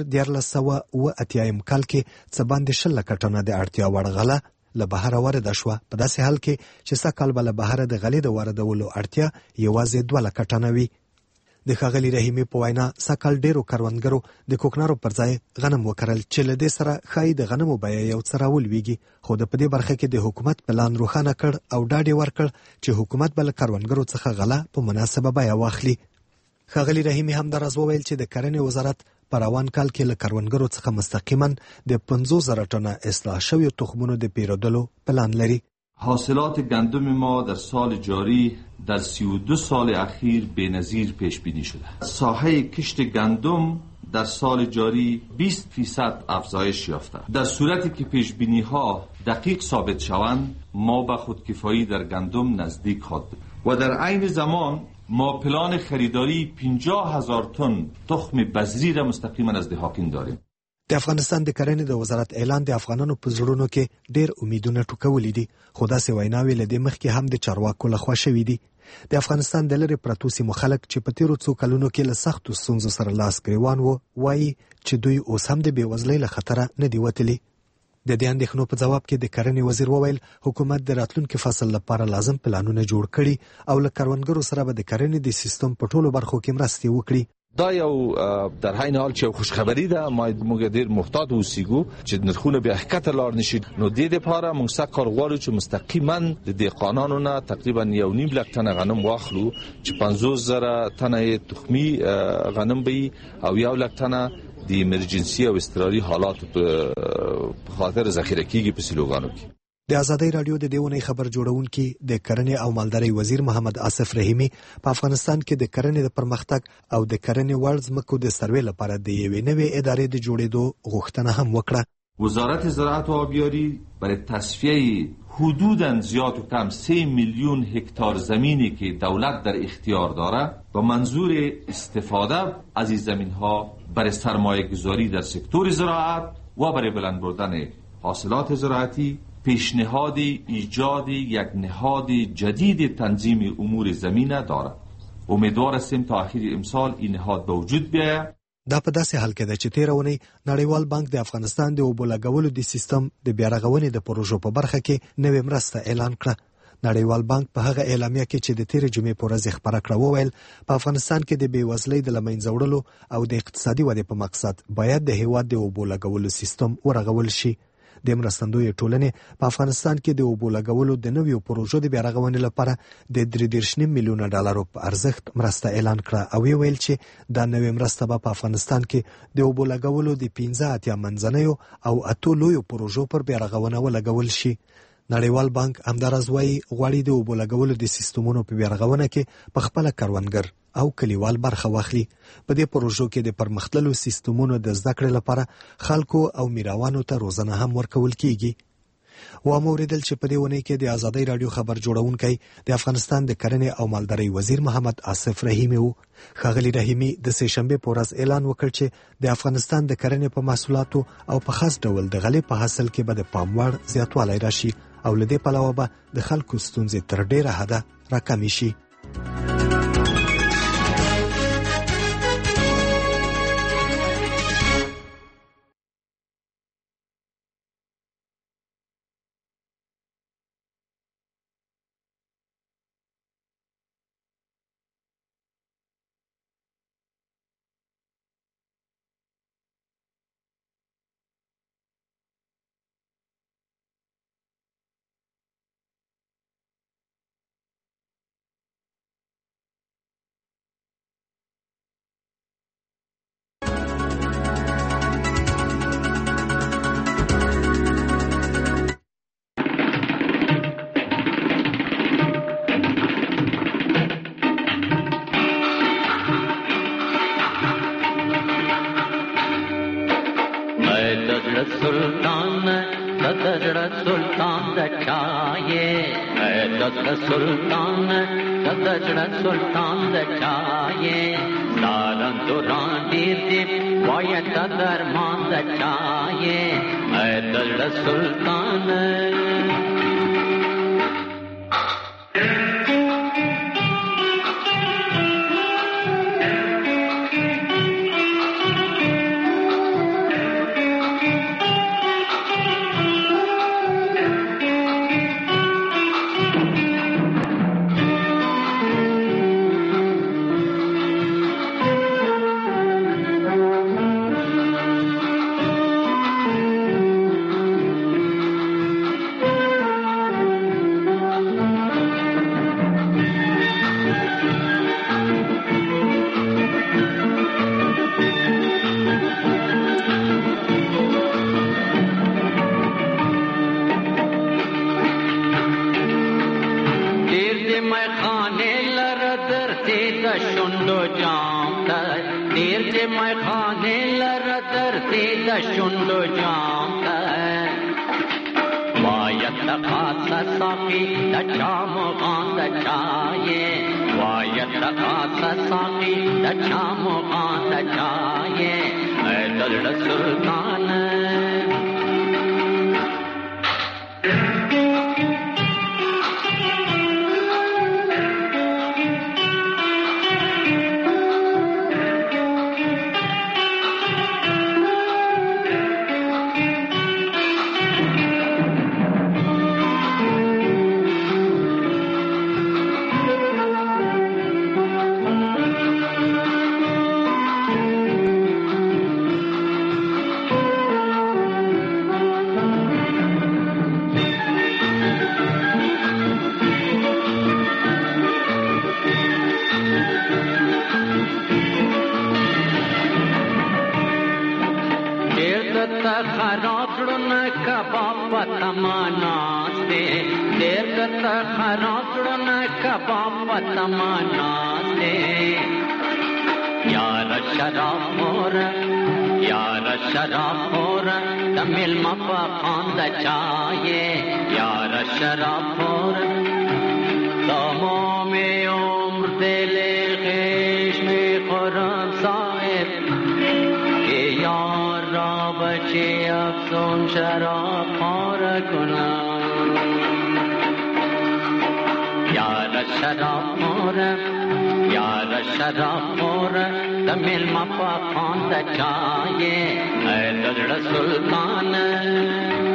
1480 کال کې څه باندې 100 ټنه د اړتیا وړ غله له بهره وارده شوه، په داسې حال کې چې سږکال به له بهره د غلې د واردولو اړتیا یوازې 2 ټنه وي. د ښاغلي رحیمي په وینا سږکال ډېرو کروندګرو د کوکنارو پر ځای غنم وکرل چې له دې سره ښایي د غنمو بیه یو څه راولویږي، خو د په دې برخه کې د حکومت پلان روښانه کړ او ډاډ یې ورکړ چې حکومت به له کروندګرو څخه غله په مناسبه بیه واخلي. ښاغلي رحیمي همداراز وویل چې د کرنې وزارت په روان کال کې له کروندګرو څخه مستقیما د 50,000 ټنه اصلاح شویو تخمونو د پیرودلو پلان لري. حاصلات گندم ما در سال جاری در 32 سال اخیر بی‌نظیر پیش بینی شده. ساحه کشت گندم در سال جاری 20% افزایش یافته. در صورتی که پیش بینی ها دقیق ثابت شوند ما به خودکفایی در گندم نزدیک خواهد بود و در عین زمان ما پلان خریداری 50,000 تن تخم بذری را مستقیما از دهاقین داریم. د افغانستان د کرنې د وزارت اعلان د افغانانو په زړونو کې ډېر امیدونه ټوکولي دي، خو داسې ویناوې له دې مخکې هم د چارواکو لخوا شوي دي. د افغانستان د لرې پرتو سیمو خلک چې په تیرو څو کلونو کې له سختو ستونزو سره لاس ګریوان وو، وایي چې دوی اوس هم د بېوزلۍ له خطره نه دي وتلي. د دې اندېښنو په جواب کې د کرنې وزیر وویل حکومت د راتلونکي فصل لپاره لازم پلانونه جوړ کړي او له کروندګرو سره به د کرنې د سیستم په ټولو برخو کې مرستې وکړي. دا یو در حین حال چې خوشخبری ده، موږ ډیر محتاط اوسېږو چې نرخونه بیا ښکته لاړ نشي. نو د دې لپاره موږ سخت کار غواړو چې مستقیما د دهقانانو نه تقریبا 1.5 لک تنه غنم واخلو، چې 50,000 تنه تخمي غنم وي او 1 لک تنه د ایمرجنسي او اضطراري حالات په خاطر ذخیره کیږي په سیلوګانو کې. د ازادۍ رادیو د دیونی خبر جوړونکي د کرنې او مالدارۍ وزیر محمد آصف رحیمی په افغانستان کې د کرنې د پرمختګ او د کرنې وړ ځمکو د سروې لپاره د یوې نوې ادارې د جوړېدو غوښتنه هم وکړه. وزارت زراعت و آبیاری برای تصفیه حدوداً زیاد و کم 3 میلیون هکتار زمینی که دولت در اختیار دارد با منظور استفاده از این زمین‌ها برای سرمایه گذاری در سکتور زراعت و برای بلند بردن حاصلات زراعتی پیشنهاد ایجاد یک نهاد جدید تنظیم امور زمینه دارد. امیدوار هستیم تا آخر امسال این نهاد به وجود بیاید. دا په داسې حال کې ده چې تېره اونۍ نړیوال بانک د افغانستان د اوبو لګولو د سیستم د بیا رغونې د پروژو په برخه کې نوې مرسته اعلان کړه. نړیوال بانک په هغه اعلامیه کې چې د تېرې جمعې په ورځ خپره کړه وویل په افغانستان کې د بېوزلۍ د له منځه وړلو او د اقتصادي ودې په مقصد باید د هېواد د اوبو لګولو سیستم ورغول شي. د مرستندوی ټولنې په افغانستان کې د اوبو لګولو د نویو پروژو د بیا رغونې لپاره د 3.9 میلیونه ډالرو په ارزښت مرسته اعلان کړه او ویل چې دا نوې مرسته به په افغانستان کې د اوبو لګولو د 15 منځنیو او 8 لویو پروژو پر بیا رغونه ولګول شي. نړیوال بانک همداراز وایي غواړي د اوبو لګولو د سیستمونو په بیا رغونه کې په خپله کروندګر او کلیوال برخه واخلي. په دې پروژو کې د پرمختللو سیستمونو د زده کړې لپاره خلکو او میراوانو ته روزنه هم ورکول کیږي. و موریدل چې په دې ونې کې د ازادۍ رادیو خبر جوړونکی د افغانستان د کرنې او مالدارۍ وزیر محمد آصف رحیمی وو. ښاغلي رحیمی د سهشنبې په ورځ اعلان وکړ چې د افغانستان د کرنې په محصولاتو او په خاص ډول د غلې په حاصل کې به د پام وړ زیاتوالی راشي او له دې پلوه به د خلکو ستونزې تر ډیره حده راکمې شي. سلطان دچائے سلطان دچائے سالن دوران دیر وایت درمان دچائے سلطان سلطان خراب کړه کباب پتمانا دې ډېر کته خراب کړه کباب پتمانا دې یار شراب مور یار شراب مور تمل مپا خاند چایه یار شراب مور دمو می عمر دل خیش می خورم صاحب یار را بچه افسون شراب خور کنم یار شراب مورم یار شراب مورم تمیل مپا خاند چایه اے دزڑ سلطان